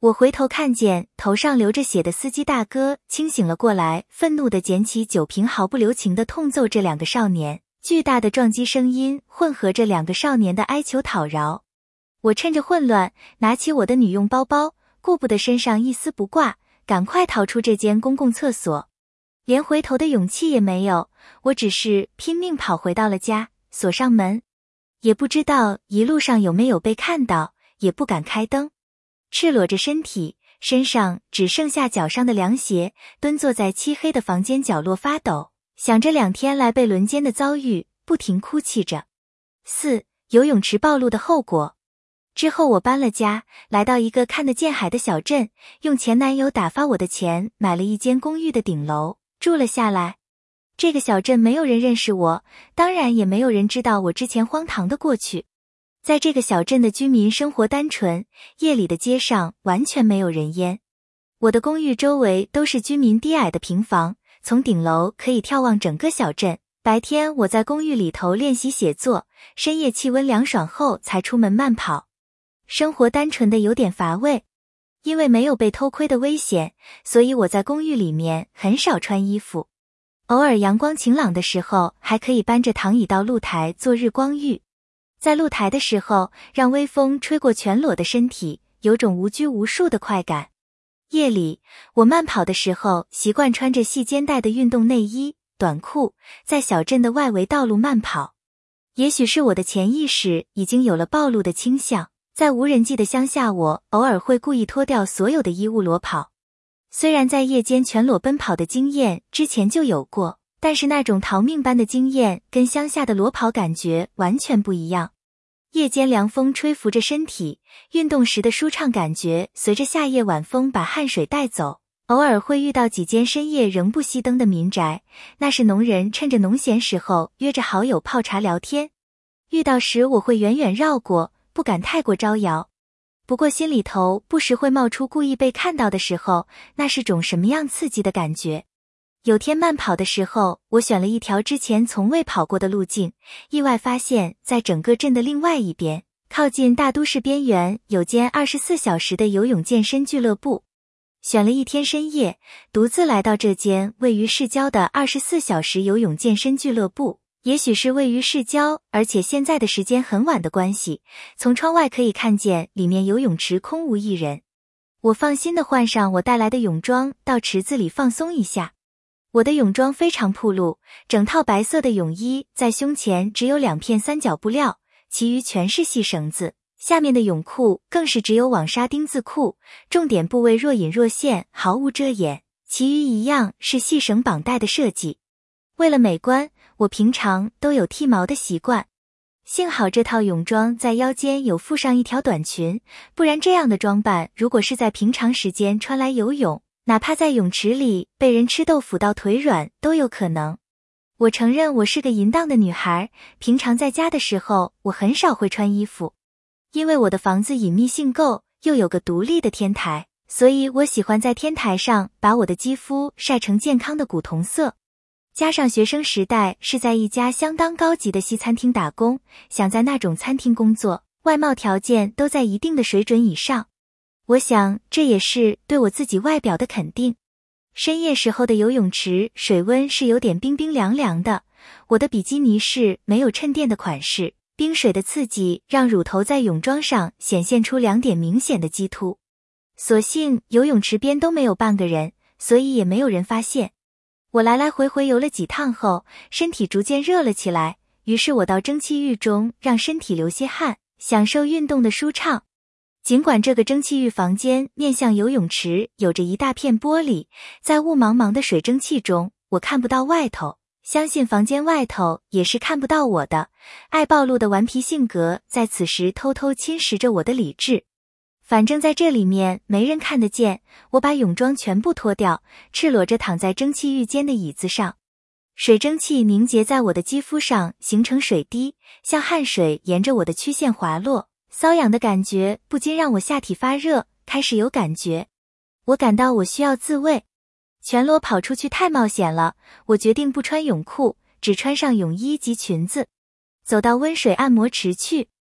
[SPEAKER 1] 我回头看见头上流着血的司机大哥清醒了过来，愤怒地捡起酒瓶，毫不留情地痛揍这两个少年。巨大的撞击声音混合着两个少年的哀求讨饶。我趁着混乱，拿起我的女用包包，顾不得身上一丝不挂，赶快逃出这间公共厕所。连回头的勇气也没有，我只是拼命跑回到了家，锁上门。也不知道一路上有没有被看到，也不敢开灯。赤裸着身体，身上只剩下脚上的凉鞋，蹲坐在漆黑的房间角落发抖，想着2天来被轮奸的遭遇，不停哭泣着。4. 游泳池暴露的后果。之后我搬了家，来到一个看得见海的小镇，用前男友打发我的钱买了一间公寓的顶楼，住了下来。这个小镇没有人认识我，当然也没有人知道我之前荒唐的过去。在这个小镇的居民生活单纯，夜里的街上完全没有人烟。我的公寓周围都是居民低矮的平房，从顶楼可以眺望整个小镇。白天我在公寓里头练习写作，深夜气温凉爽后才出门慢跑。生活单纯的有点乏味，因为没有被偷窥的危险，所以我在公寓里面很少穿衣服。偶尔阳光晴朗的时候，还可以搬着躺椅到露台做日光浴。在露台的时候，让微风吹过全裸的身体，有种无拘无束的快感。夜里，我慢跑的时候，习惯穿着细肩带的运动内衣、短裤，在小镇的外围道路慢跑。也许是我的潜意识已经有了暴露的倾向，在无人迹的乡下，我偶尔会故意脱掉所有的衣物裸跑。虽然在夜间全裸奔跑的经验之前就有过，但是那种逃命般的经验跟乡下的裸跑感觉完全不一样。夜间凉风吹拂着身体，运动时的舒畅感觉随着夏夜晚风把汗水带走。偶尔会遇到几间深夜仍不熄灯的民宅，那是农人趁着农闲时候约着好友泡茶聊天。遇到时我会远远绕过，不敢太过招摇。不过心里头不时会冒出故意被看到的时候，那是种什么样刺激的感觉。有天慢跑的时候，我选了一条之前从未跑过的路径，意外发现在整个镇的另外一边，靠近大都市边缘，有间24小时的游泳健身俱乐部。选了一天深夜，独自来到这间位于市郊的24小时游泳健身俱乐部。也许是位于市郊，而且现在的时间很晚的关系，从窗外可以看见里面游泳池空无一人。我放心地换上我带来的泳装，到池子里放松一下。我的泳装非常暴露，整套白色的泳衣在胸前只有2片三角布料，其余全是细绳子，下面的泳裤更是只有网纱丁字裤，重点部位若隐若现，毫无遮掩，其余一样是细绳绑带的设计。为了美观，我平常都有剃毛的习惯。幸好这套泳装在腰间有附上一条短裙，不然这样的装扮如果是在平常时间穿来游泳，哪怕在泳池里被人吃豆腐到腿软都有可能。我承认我是个淫荡的女孩，平常在家的时候我很少会穿衣服。因为我的房子隐秘性够，又有个独立的天台，所以我喜欢在天台上把我的肌肤晒成健康的古铜色。加上学生时代是在一家相当高级的西餐厅打工，想在那种餐厅工作，外貌条件都在一定的水准以上。我想这也是对我自己外表的肯定。深夜时候的游泳池水温是有点冰冰凉凉的，我的比基尼是没有衬垫的款式，冰水的刺激让乳头在泳装上显现出2点明显的激凸。所幸游泳池边都没有半个人，所以也没有人发现。我来来回回游了几趟后，身体逐渐热了起来，于是我到蒸汽浴中让身体流些汗，享受运动的舒畅。尽管这个蒸汽浴房间面向游泳池，有着一大片玻璃，在雾茫茫的水蒸气中，我看不到外头，相信房间外头也是看不到我的。爱暴露的顽皮性格在此时偷偷侵蚀着我的理智。反正在这里面没人看得见，我把泳装全部脱掉，赤裸着躺在蒸汽浴间的椅子上。水蒸气凝结在我的肌肤上，形成水滴，像汗水沿着我的曲线滑落，瘙痒的感觉不禁让我下体发热，开始有感觉。我感到我需要自慰，全裸跑出去太冒险了，我决定不穿泳裤，只穿上泳衣及裙子，走到温水按摩池去。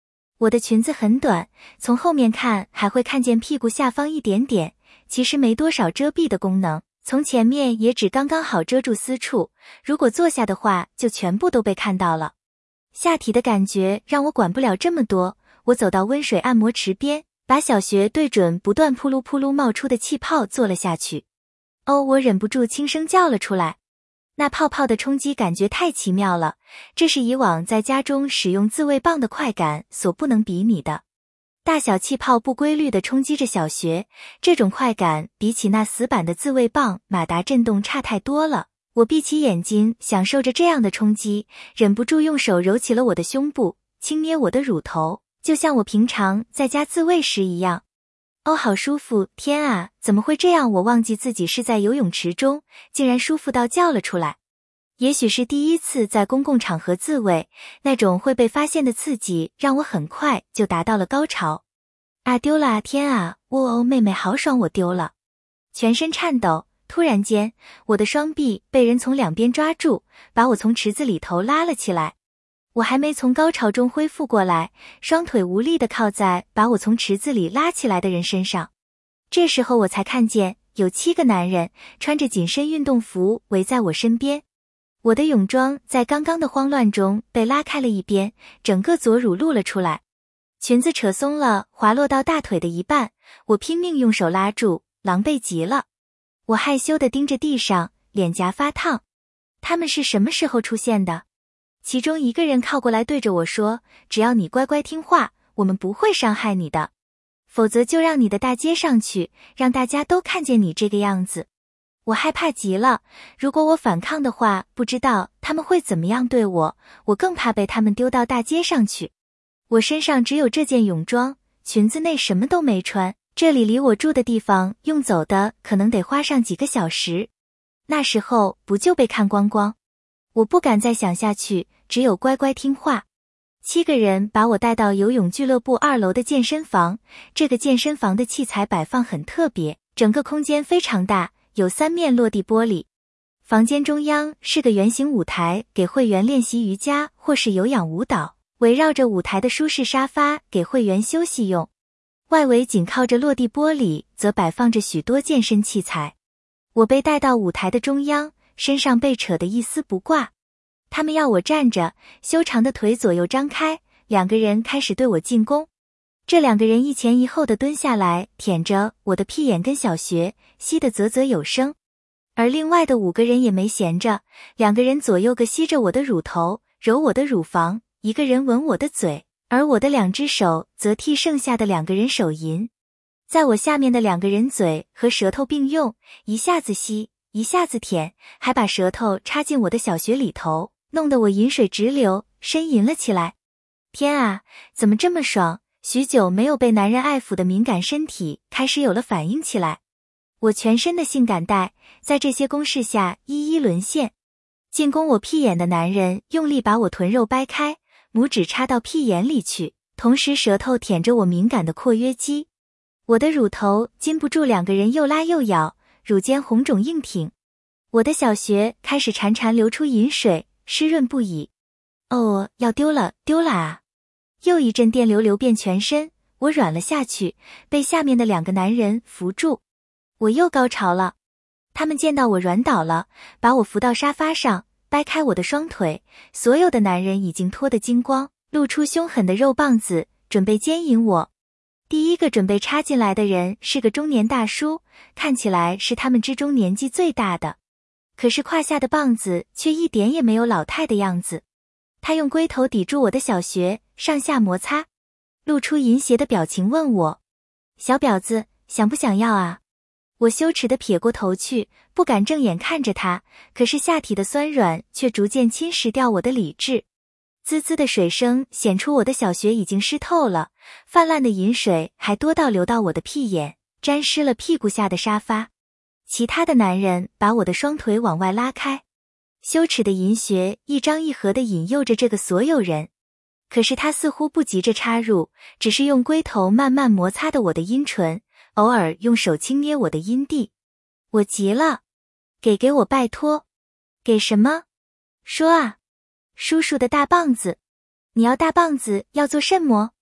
[SPEAKER 1] 我的裙子很短，从后面看还会看见屁股下方一点点，其实没多少遮蔽的功能，从前面也只刚刚好遮住私处，如果坐下的话就全部都被看到了。下体的感觉让我管不了这么多，我走到温水按摩池边，把小穴对准不断扑噜扑噜冒出的气泡坐了下去。哦，我忍不住轻声叫了出来。那泡泡的冲击感觉太奇妙了，这是以往在家中使用自慰棒的快感所不能比拟的。大小气泡不规律地冲击着小穴，这种快感比起那死板的自慰棒马达震动差太多了。我闭起眼睛，享受着这样的冲击，忍不住用手揉起了我的胸部，轻捏我的乳头，就像我平常在家自慰时一样。哦，好舒服！天啊，怎么会这样？我忘记自己是在游泳池中，竟然舒服到叫了出来。也许是第一次在公共场合自慰，那种会被发现的刺激让我很快就达到了高潮。啊，丢了啊！天啊，哦，妹妹好爽，我丢了！全身颤抖，突然间，我的双臂被人从两边抓住，把我从池子里头拉了起来。我还没从高潮中恢复过来，双腿无力地靠在把我从池子里拉起来的人身上。这时候我才看见有7个男人穿着紧身运动服围在我身边。我的泳装在刚刚的慌乱中被拉开了一边，整个左乳露了出来，裙子扯松了，滑落到大腿的一半，我拼命用手拉住，狼狈极了。我害羞地盯着地上，脸颊发烫。他们是什么时候出现的？其中一个人靠过来对着我说，只要你乖乖听话，我们不会伤害你的，否则就让你的大街上去，让大家都看见你这个样子。我害怕极了，如果我反抗的话，不知道他们会怎么样对我，我更怕被他们丢到大街上去。我身上只有这件泳装，裙子内什么都没穿，这里离我住的地方用走的可能得花上几个小时，那时候不就被看光光？我不敢再想下去，只有乖乖听话。7个人把我带到游泳俱乐部2楼的健身房，这个健身房的器材摆放很特别，整个空间非常大，有3面落地玻璃。房间中央是个圆形舞台，给会员练习瑜伽或是有氧舞蹈，围绕着舞台的舒适沙发给会员休息用。外围紧靠着落地玻璃，则摆放着许多健身器材。我被带到舞台的中央，身上被扯得一丝不挂。他们要我站着，修长的腿左右张开，2个人开始对我进攻。这2个人一前一后的蹲下来，舔着我的屁眼跟小穴，吸得啧啧有声。而另外的5个人也没闲着，2个人左右各吸着我的乳头，揉我的乳房，1个人吻我的嘴，而我的2只手则替剩下的2个人手淫。在我下面的2个人嘴和舌头并用，一下子吸，一下子舔，还把舌头插进我的小穴里头，弄得我饮水直流，呻吟了起来。天啊，怎么这么爽！许久没有被男人爱抚的敏感身体开始有了反应起来。我全身的性感带在这些攻势下一一沦陷。进攻我屁眼的男人用力把我臀肉掰开，拇指插到屁眼里去，同时舌头舔着我敏感的括约肌。我的乳头禁不住2个人又拉又咬，乳尖红肿硬挺。我的小穴开始潺潺流出饮水，湿润不已。哦，要丢了，丢了啊！又一阵电流流遍全身，我软了下去，被下面的2个男人扶住。我又高潮了。他们见到我软倒了，把我扶到沙发上，掰开我的双腿。所有的男人已经脱得精光，露出凶狠的肉棒子，准备奸淫我。第一个准备插进来的人是个中年大叔，看起来是他们之中年纪最大的。可是胯下的棒子却一点也没有老态的样子。他用龟头抵住我的小穴，上下摩擦，露出淫邪的表情问我：小婊子，想不想要啊？我羞耻地撇过头去，不敢正眼看着他，可是下体的酸软却逐渐侵蚀掉我的理智。滋滋的水声显出我的小穴已经湿透了，泛滥的饮水还多到流到我的屁眼，沾湿了屁股下的沙发。其他的男人把我的双腿往外拉开，羞耻的淫穴一张一合地引诱着这个所有人。可是他似乎不急着插入，只是用龟头慢慢摩擦的我的阴唇，偶尔用手轻捏我的阴蒂。我急了，给我拜托。给什么？说啊。叔叔的大棒子。你要大棒子要做甚么？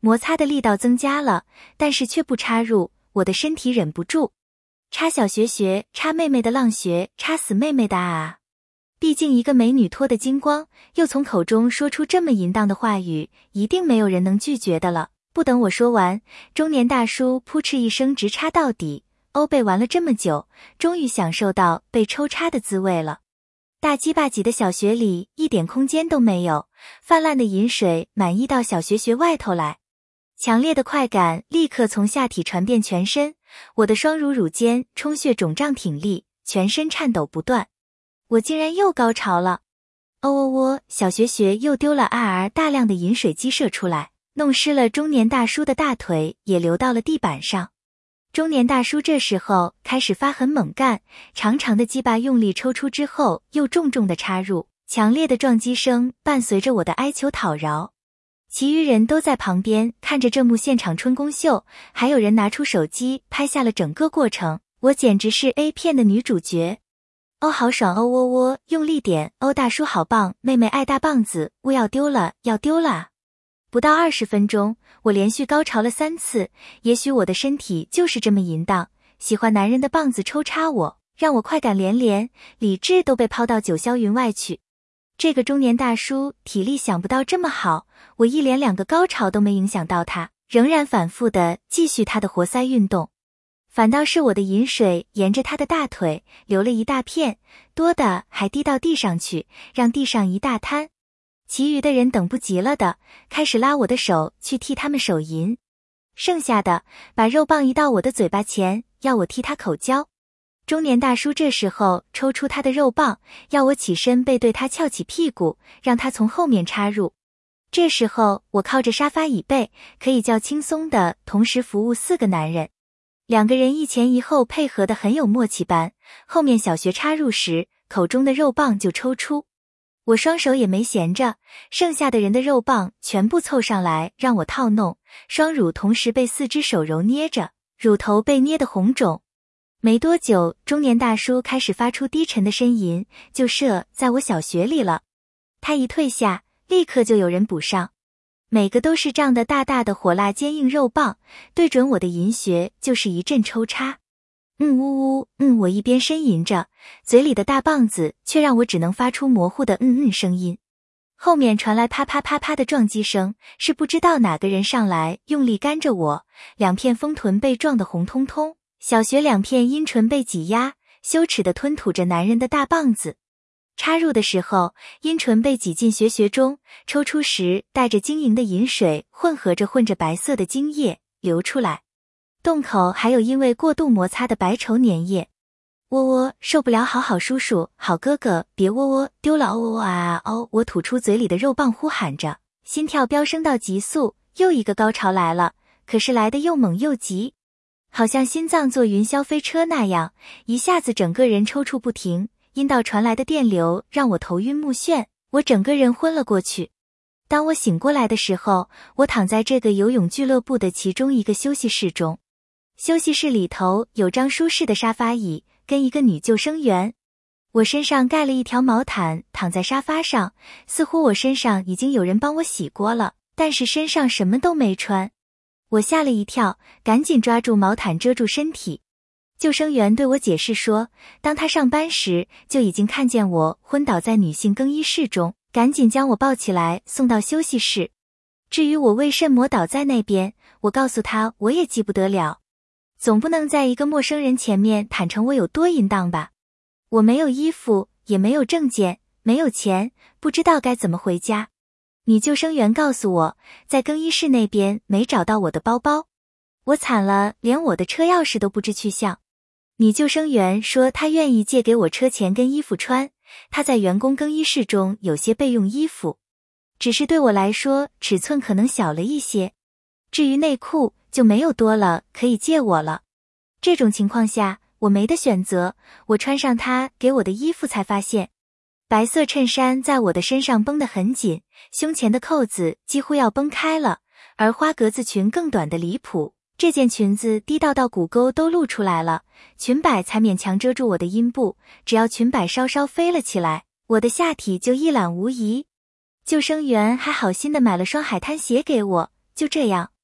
[SPEAKER 1] 摩擦的力道增加了，但是却不插入，我的身体忍不住。插小学学，插妹妹的浪穴，插死妹妹的啊！毕竟一个美女脱得精光，又从口中说出这么淫荡的话语，一定没有人能拒绝的了。不等我说完，中年大叔扑哧一声直插到底，欧背玩了这么久，终于享受到被抽插的滋味了。大鸡巴挤的小穴里一点空间都没有，泛滥的饮水满溢到小穴穴外头来，强烈的快感立刻从下体传遍全身，我的双乳乳尖充血肿胀挺立，全身颤抖不断。我竟然又高潮了！哦哦哦，小穴穴又丢了大量的饮水激射出来，弄湿了中年大叔的大腿，也流到了地板上。中年大叔这时候开始发狠猛干，长长的鸡巴用力抽出之后，又重重的插入，强烈的撞击声伴随着我的哀求讨饶。其余人都在旁边看着这幕现场春宫秀，还有人拿出手机拍下了整个过程，我简直是 A 片的女主角。哦好爽哦喔喔，用力点哦，大叔好棒，妹妹爱大棒子，呜要丢了要丢了啊！不到20分钟，我连续高潮了3次，也许我的身体就是这么淫荡，喜欢男人的棒子抽插我，让我快感连连，理智都被抛到九霄云外去。这个中年大叔体力想不到这么好，我一连2个高潮都没影响到他，仍然反复的继续他的活塞运动。反倒是我的饮水沿着他的大腿流了一大片，多的还滴到地上去，让地上一大滩。其余的人等不及了的，开始拉我的手去替他们手淫，剩下的把肉棒移到我的嘴巴前，要我替他口交。中年大叔这时候抽出他的肉棒，要我起身背对他翘起屁股，让他从后面插入。这时候我靠着沙发椅背，可以较轻松的同时服务4个男人，2个人一前一后配合的很有默契般，后面小穴插入时，口中的肉棒就抽出。我双手也没闲着，剩下的人的肉棒全部凑上来让我套弄，双乳同时被4只手揉捏着，乳头被捏得红肿。没多久，中年大叔开始发出低沉的呻吟，就射在我小穴里了。他一退下，立刻就有人补上，每个都是胀得大大的火辣坚硬肉棒，对准我的淫穴就是一阵抽插。呜呜，我一边呻吟着，嘴里的大棒子却让我只能发出模糊的声音。后面传来啪啪啪啪的撞击声，是不知道哪个人上来用力干着我，2片丰臀被撞得红彤彤，小穴2片阴唇被挤压，羞耻地吞吐着男人的大棒子。插入的时候，阴唇被挤进穴穴中，抽出时带着晶莹的饮水混着白色的精液流出来，洞口还有因为过度摩擦的白稠粘液。喔喔，受不了，好好叔叔，好哥哥，别喔喔，丢了喔喔啊哦！我吐出嘴里的肉棒呼喊着，心跳飙升到极速，又一个高潮来了，可是来得又猛又急，好像心脏坐云霄飞车那样，一下子整个人抽搐不停，阴道传来的电流让我头晕目眩，我整个人昏了过去。当我醒过来的时候，我躺在这个游泳俱乐部的其中一个休息室中。休息室里头有张舒适的沙发椅跟一个女救生员，我身上盖了一条毛毯，躺在沙发上，似乎我身上已经有人帮我洗过了，但是身上什么都没穿。我吓了一跳，赶紧抓住毛毯遮住身体。救生员对我解释说，当他上班时就已经看见我昏倒在女性更衣室中，赶紧将我抱起来送到休息室。至于我为什么倒在那边，我告诉他我也记不得了。总不能在一个陌生人前面坦诚我有多淫荡吧。我没有衣服，也没有证件，没有钱，不知道该怎么回家。女救生员告诉我，在更衣室那边没找到我的包包。我惨了，连我的车钥匙都不知去向。女救生员说她愿意借给我车钱跟衣服穿，她在员工更衣室中有些备用衣服，只是对我来说尺寸可能小了一些。至于内裤就没有多了可以借我了。这种情况下我没得选择，我穿上她给我的衣服才发现，白色衬衫在我的身上绷得很紧，胸前的扣子几乎要崩开了，而花格子裙更短的离谱，这件裙子低到骨沟都露出来了，裙摆才勉强遮住我的阴部，只要裙摆稍稍飞了起来，我的下体就一览无遗。救生员还好心地买了双海滩鞋给我，就这样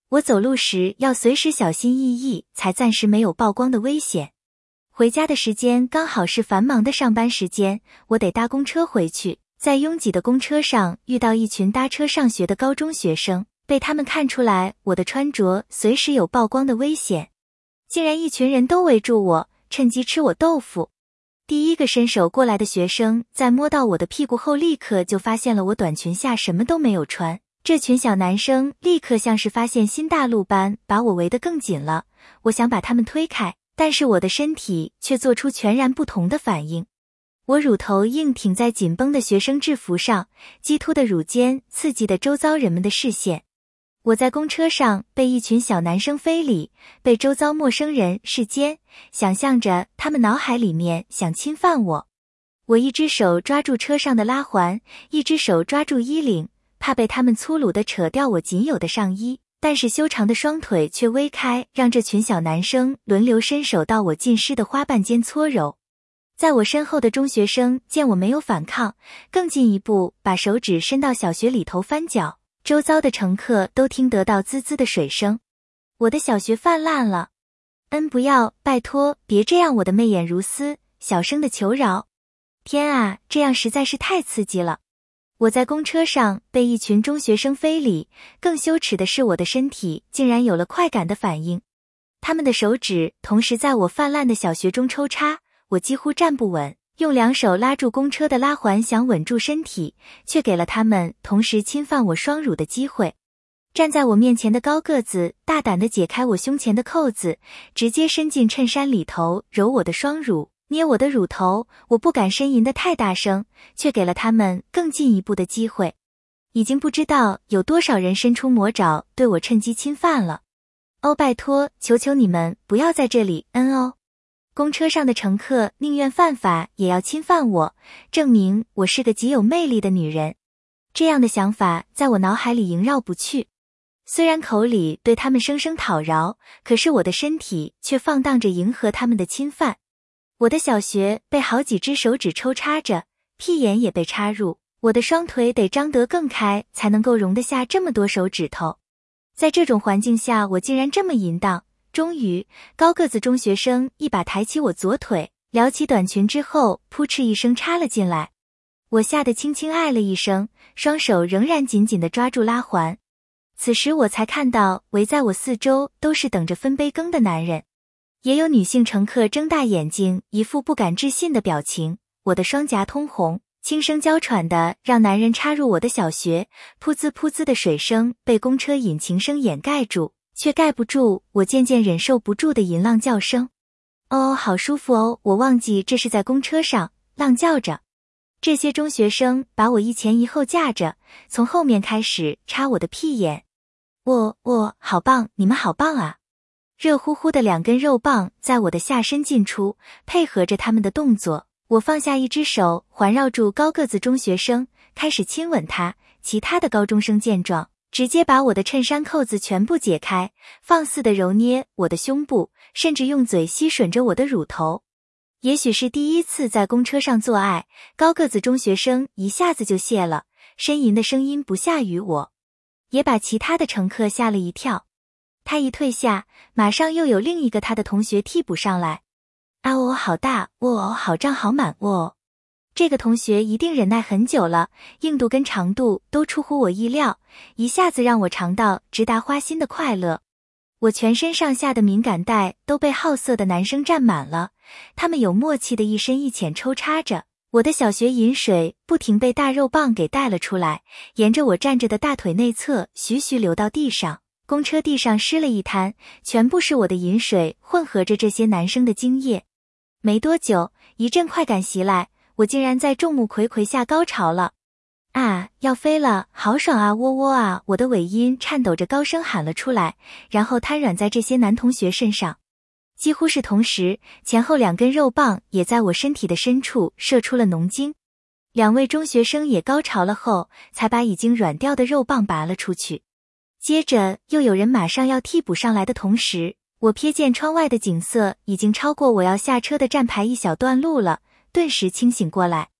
[SPEAKER 1] 我走路时要随时小心翼翼，才暂时没有曝光的危险。回家的时间刚好是繁忙的上班时间，我得搭公车回去。在拥挤的公车上遇到一群搭车上学的高中学生，被他们看出来我的穿着随时有曝光的危险。竟然一群人都围住我，趁机吃我豆腐。第一个伸手过来的学生在摸到我的屁股后，立刻就发现了我短裙下什么都没有穿。这群小男生立刻像是发现新大陆般把我围得更紧了。我想把他们推开，但是我的身体却做出全然不同的反应。我乳头硬挺在紧绷的学生制服上，激凸的乳尖刺激的周遭人们的视线。我在公车上被一群小男生非礼，被周遭陌生人视奸，想象着他们脑海里面想侵犯我。我一只手抓住车上的拉环，一只手抓住衣领，怕被他们粗鲁地扯掉我仅有的上衣，但是修长的双腿却微开，让这群小男生轮流伸手到我浸湿的花瓣间搓揉。在我身后的中学生见我没有反抗，更进一步把手指伸到小学里头翻搅，周遭的乘客都听得到滋滋的水声。我的小学泛滥了。不要，拜托，别这样，我的媚眼如丝，小声的求饶。天啊，这样实在是太刺激了。我在公车上被一群中学生非礼，更羞耻的是我的身体竟然有了快感的反应。他们的手指同时在我泛滥的小穴中抽插，我几乎站不稳，用两手拉住公车的拉环想稳住身体，却给了他们同时侵犯我双乳的机会。站在我面前的高个子大胆地解开我胸前的扣子，直接伸进衬衫里头揉我的双乳，捏我的乳头。我不敢呻吟得太大声，却给了他们更进一步的机会。已经不知道有多少人伸出魔爪对我趁机侵犯了。拜托，求求你们不要在这里公车上的乘客宁愿犯法也要侵犯我，证明我是个极有魅力的女人。这样的想法在我脑海里萦绕不去。虽然口里对他们声声讨饶，可是我的身体却放荡着迎合他们的侵犯。我的小穴被好几只手指抽插着，屁眼也被插入，我的双腿得张得更开才能够容得下这么多手指头。在这种环境下，我竟然这么淫荡。终于，高个子中学生一把抬起我左腿，撩起短裙之后，扑哧一声插了进来。我吓得轻轻唉了一声，双手仍然紧紧地抓住拉环。此时我才看到围在我四周都是等着分杯羹的男人，也有女性乘客睁大眼睛，一副不敢置信的表情。我的双颊通红，轻声娇喘的让男人插入我的小穴，噗滋噗滋的水声被公车引擎声掩盖住，却盖不住我渐渐忍受不住的淫浪叫声。好舒服哦，我忘记这是在公车上，浪叫着。这些中学生把我一前一后架着，从后面开始插我的屁眼。好棒，你们好棒啊！热乎乎的两根肉棒在我的下身进出，配合着他们的动作，我放下一只手环绕住高个子中学生，开始亲吻他。其他的高中生见状，直接把我的衬衫扣子全部解开，放肆地揉捏我的胸部，甚至用嘴吸吮着我的乳头。也许是第一次在公车上做爱，高个子中学生一下子就泄了，呻吟的声音不下于我，也把其他的乘客吓了一跳。他一退下，马上又有另一个他的同学替补上来。好大，好胀好满，这个同学一定忍耐很久了，硬度跟长度都出乎我意料，一下子让我尝到直达花心的快乐。我全身上下的敏感带都被好色的男生占满了，他们有默契的一深一浅抽插着，我的小穴饮水不停被大肉棒给带了出来，沿着我站着的大腿内侧徐徐流到地上。公车地上湿了一滩，全部是我的饮水混合着这些男生的精液。没多久，一阵快感袭来，我竟然在众目睽睽下高潮了。要飞了，好爽啊，啊！我的尾音颤抖着高声喊了出来，然后瘫软在这些男同学身上。几乎是同时，前后两根肉棒也在我身体的深处射出了浓精。两位中学生也高潮了后，才把已经软掉的肉棒拔了出去。接着又有人马上要替补上来的同时，我瞥见窗外的景色已经超过我要下车的站牌一小段路了，顿时清醒过来。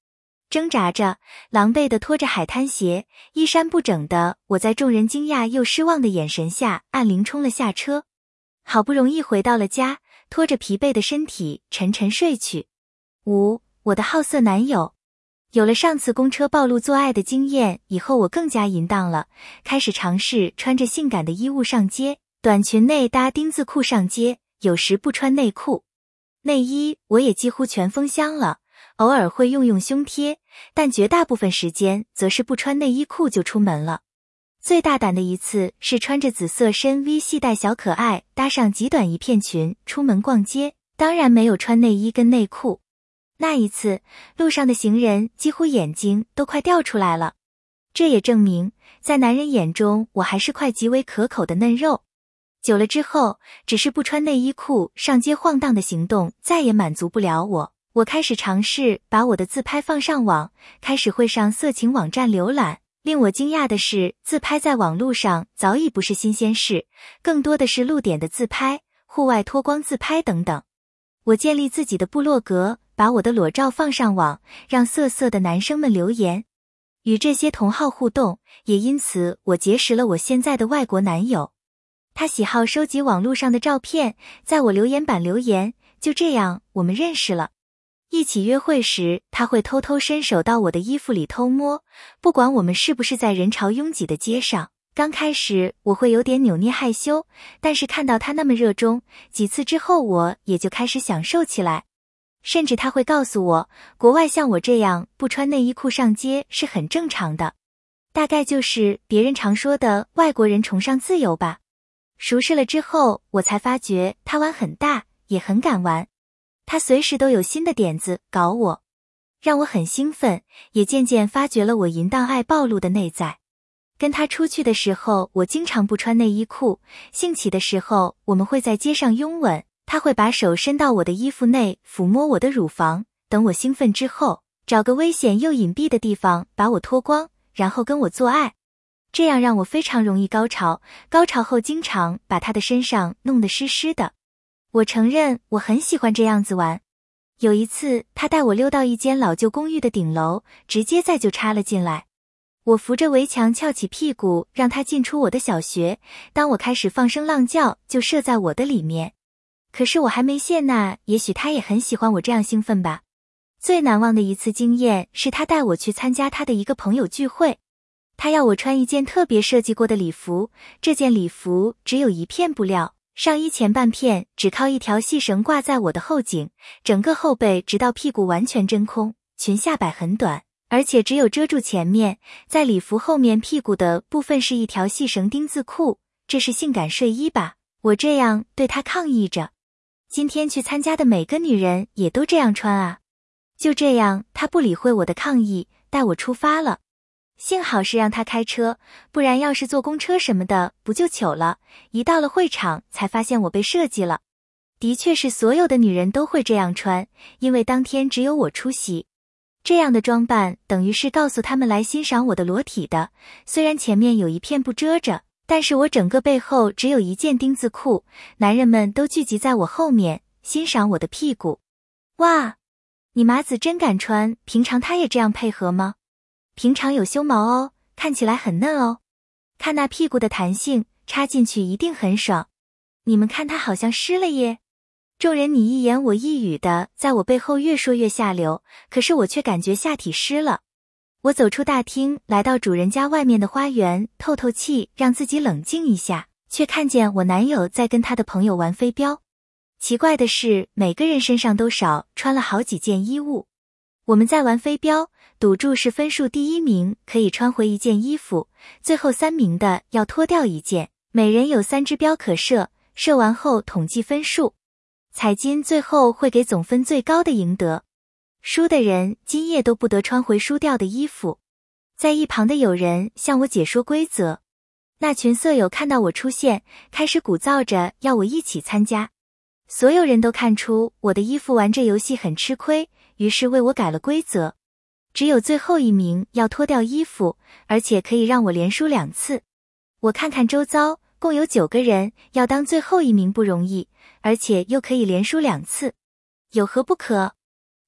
[SPEAKER 1] 挣扎着，狼狈地拖着海滩鞋，衣衫不整的我在众人惊讶又失望的眼神下按铃冲了下车。好不容易回到了家，拖着疲惫的身体沉沉睡去。我的好色男友。有了上次公车暴露做爱的经验以后，我更加淫荡了，开始尝试穿着性感的衣物上街，短裙内搭丁字裤上街，有时不穿内裤。内衣我也几乎全封箱了，偶尔会用胸贴，但绝大部分时间则是不穿内衣裤就出门了。最大胆的一次是穿着紫色深 V 系带小可爱，搭上极短一片裙出门逛街，当然没有穿内衣跟内裤。那一次，路上的行人几乎眼睛都快掉出来了。这也证明，在男人眼中我还是块极为可口的嫩肉。久了之后，只是不穿内衣裤上街晃荡的行动再也满足不了我。我开始尝试把我的自拍放上网，开始会上色情网站浏览。令我惊讶的是，自拍在网络上早已不是新鲜事，更多的是露点的自拍、户外脱光自拍等等。我建立自己的部落格，把我的裸照放上网，让色色的男生们留言，与这些同好互动，也因此我结识了我现在的外国男友。他喜好收集网络上的照片，在我留言板留言，就这样我们认识了。一起约会时，他会偷偷伸手到我的衣服里偷摸，不管我们是不是在人潮拥挤的街上。刚开始我会有点扭捏害羞，但是看到他那么热衷，几次之后我也就开始享受起来。甚至他会告诉我，国外像我这样不穿内衣裤上街是很正常的，大概就是别人常说的外国人崇尚自由吧。熟识了之后，我才发觉他玩很大，也很敢玩。他随时都有新的点子搞我，让我很兴奋，也渐渐发觉了我淫荡爱暴露的内在。跟他出去的时候，我经常不穿内衣裤，兴起的时候我们会在街上拥吻，他会把手伸到我的衣服内抚摸我的乳房，等我兴奋之后，找个危险又隐蔽的地方把我脱光，然后跟我做爱。这样让我非常容易高潮，高潮后经常把他的身上弄得湿湿的。我承认我很喜欢这样子玩。有一次他带我溜到一间老旧公寓的顶楼，直接就插了进来。我扶着围墙翘起屁股让他进出我的小穴，当我开始放声浪叫就射在我的里面。可是我还没泄那，也许他也很喜欢我这样兴奋吧。最难忘的一次经验是他带我去参加他的一个朋友聚会，他要我穿一件特别设计过的礼服，这件礼服只有一片布料，上衣前半片只靠一条细绳挂在我的后颈，整个后背直到屁股完全真空，裙下摆很短，而且只有遮住前面，在礼服后面屁股的部分是一条细绳丁字裤，这是性感睡衣吧？我这样对他抗议着。今天去参加的每个女人也都这样穿啊。就这样，他不理会我的抗议，带我出发了。幸好是让他开车，不然要是坐公车什么的，不就糗了。一到了会场，才发现我被设计了。的确是所有的女人都会这样穿，因为当天只有我出席。这样的装扮等于是告诉他们来欣赏我的裸体的，虽然前面有一片布遮着，但是我整个背后只有一件丁字裤，男人们都聚集在我后面，欣赏我的屁股。哇，你麻子真敢穿，平常他也这样配合吗？平常有修毛哦，看起来很嫩哦。看那屁股的弹性，插进去一定很爽。你们看他好像湿了耶。众人你一言我一语的在我背后越说越下流，可是我却感觉下体湿了。我走出大厅，来到主人家外面的花园，透透气，让自己冷静一下，却看见我男友在跟他的朋友玩飞镖。奇怪的是，每个人身上都少穿了好几件衣物。我们在玩飞镖，赌注是分数第1名可以穿回一件衣服，最后3名的要脱掉一件，每人有3支镖可射，射完后统计分数。彩金最后会给总分最高的赢得。输的人今夜都不得穿回输掉的衣服。在一旁的友人向我解说规则。那群色友看到我出现，开始鼓噪着要我一起参加。所有人都看出我的衣服玩这游戏很吃亏，于是为我改了规则。只有最后1名要脱掉衣服，而且可以让我连输2次。我看看周遭，共有9个人，要当最后1名不容易，而且又可以连输2次。有何不可？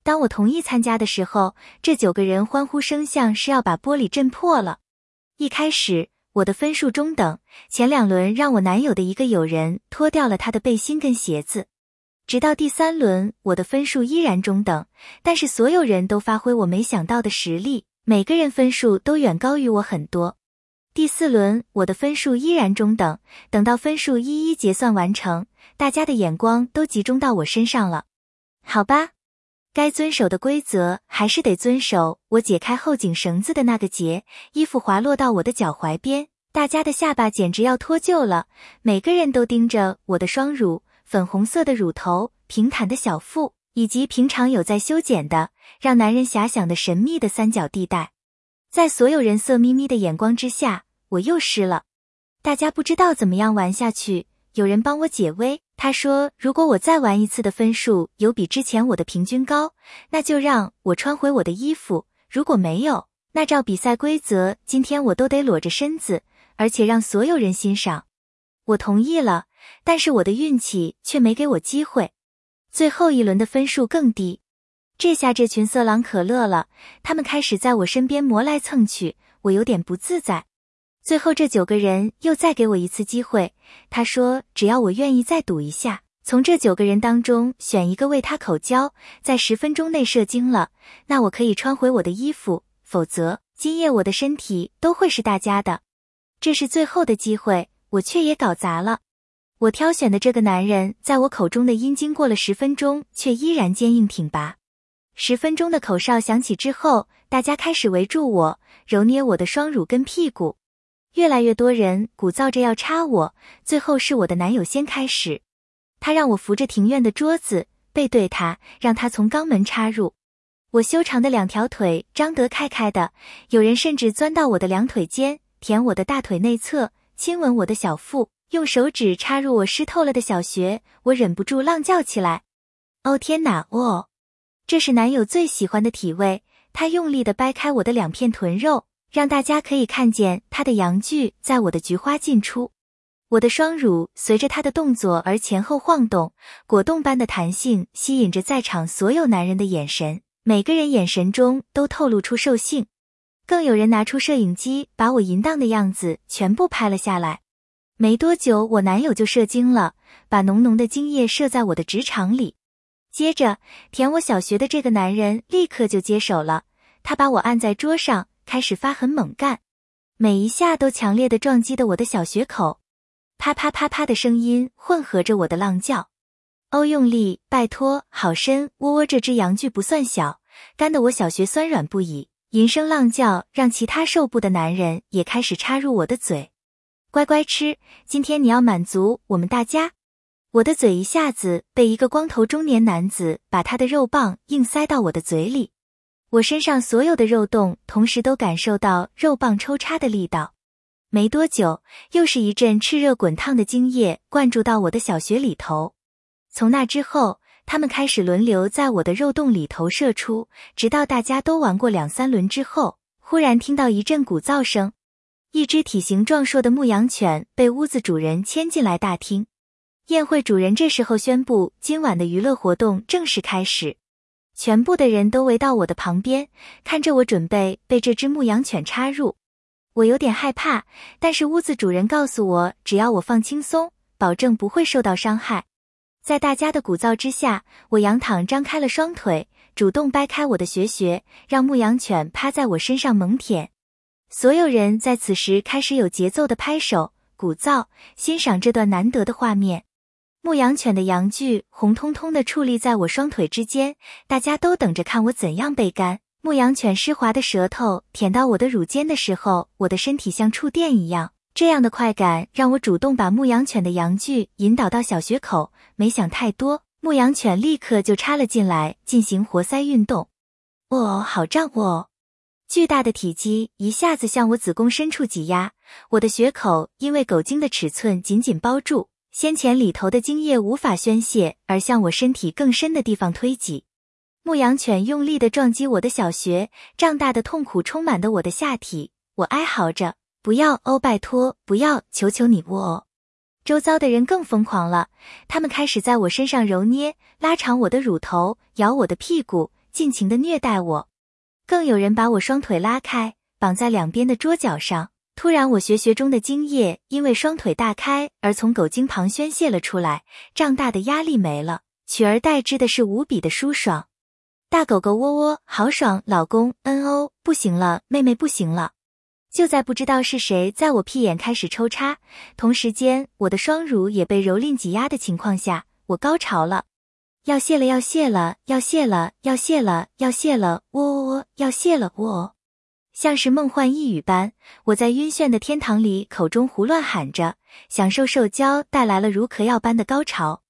[SPEAKER 1] 当我同意参加的时候，这9个人欢呼声像是要把玻璃震破了。一开始，我的分数中等，前2轮让我男友的一个友人脱掉了他的背心跟鞋子。直到第3轮，我的分数依然中等，但是所有人都发挥我没想到的实力，每个人分数都远高于我很多。第4轮，我的分数依然中等，等到分数一一结算完成，大家的眼光都集中到我身上了。好吧，该遵守的规则还是得遵守。我解开后颈绳子的那个结，衣服滑落到我的脚踝边，大家的下巴简直要脱臼了，每个人都盯着我的双乳、粉红色的乳头、平坦的小腹，以及平常有在修剪的，让男人遐想的神秘的三角地带。在所有人色眯眯的眼光之下，我又湿了。大家不知道怎么样玩下去，有人帮我解围，他说如果我再玩一次的分数有比之前我的平均高，那就让我穿回我的衣服，如果没有，那照比赛规则，今天我都得裸着身子，而且让所有人欣赏。我同意了，但是我的运气却没给我机会。最后一轮的分数更低。这下这群色狼可乐了，他们开始在我身边磨来蹭去，我有点不自在。最后这9个人又再给我一次机会，他说只要我愿意再赌一下，从这9个人当中选一个为他口交，在10分钟内射精了，那我可以穿回我的衣服，否则今夜我的身体都会是大家的。这是最后的机会，我却也搞砸了。我挑选的这个男人在我口中的阴经过了10分钟却依然坚硬挺拔。10分钟的口哨响起之后，大家开始围住我，揉捏我的双乳跟屁股。越来越多人鼓噪着要插我，最后是我的男友先开始。他让我扶着庭院的桌子，背对他，让他从肛门插入。我修长的2条腿张得开开的，有人甚至钻到我的2腿间，舔我的大腿内侧，亲吻我的小腹，用手指插入我湿透了的小穴，我忍不住浪叫起来。哦天哪，哦！这是男友最喜欢的体位，他用力地掰开我的2片臀肉，让大家可以看见他的阳具在我的菊花进出。我的双乳随着他的动作而前后晃动，果冻般的弹性吸引着在场所有男人的眼神，每个人眼神中都透露出兽性。更有人拿出摄影机，把我淫荡的样子全部拍了下来。没多久，我男友就射精了，把浓浓的精液射在我的直肠里。接着，舔我小穴的这个男人立刻就接手了，他把我按在桌上，开始发狠猛干，每一下都强烈地撞击的我的小穴口，啪啪啪啪的声音混合着我的浪叫。哦，用力，拜托，好深，窝窝这只阳具不算小，干得我小穴酸软不已，淫声浪叫让其他受不的男人也开始插入我的嘴。乖乖吃，今天你要满足我们大家。我的嘴一下子被一个光头中年男子把他的肉棒硬塞到我的嘴里，我身上所有的肉洞同时都感受到肉棒抽插的力道。没多久，又是一阵炽热滚烫的精液灌注到我的小穴里头。从那之后，他们开始轮流在我的肉洞里头射出，直到大家都玩过2-3轮之后，忽然听到一阵鼓噪声。一只体型壮硕的牧羊犬被屋子主人牵进来大厅。宴会主人这时候宣布，今晚的娱乐活动正式开始。全部的人都围到我的旁边，看着我准备被这只牧羊犬插入。我有点害怕，但是屋子主人告诉我，只要我放轻松，保证不会受到伤害。在大家的鼓噪之下，我仰躺张开了双腿，主动掰开我的穴，让牧羊犬趴在我身上猛舔。所有人在此时开始有节奏的拍手、鼓噪，欣赏这段难得的画面。牧羊犬的阳具红彤彤地矗立在我双腿之间，大家都等着看我怎样被干。牧羊犬湿滑的舌头舔到我的乳尖的时候，我的身体像触电一样，这样的快感让我主动把牧羊犬的阳具引导到小穴口，没想太多，牧羊犬立刻就插了进来进行活塞运动。哦，好胀哦！巨大的体积一下子向我子宫深处挤压，我的穴口因为狗精的尺寸紧紧包住，先前里头的精液无法宣泄，而向我身体更深的地方推挤。牧羊犬用力地撞击我的小穴，胀大的痛苦充满的我的下体，我哀嚎着，不要哦，拜托，不要，求求你哦。周遭的人更疯狂了，他们开始在我身上揉捏，拉长我的乳头，摇我的屁股， 尽情地虐待我。更有人把我双腿拉开，绑在两边的桌角上。突然我学中的精液因为双腿大开而从狗精旁宣泄了出来，胀大的压力没了，取而代之的是无比的舒爽。大狗狗窝窝，好爽，老公哦，不行了，妹妹不行了。就在不知道是谁在我屁眼开始抽插，同时间我的双乳也被蹂躏挤压的情况下，我高潮了。要泄了，要泄了，要泄了，要泄了，要泄了，喔，要泄了，喔。像是梦幻一语般，我在晕眩的天堂里口中胡乱喊着，享受受交带来了如嗑药般的高潮。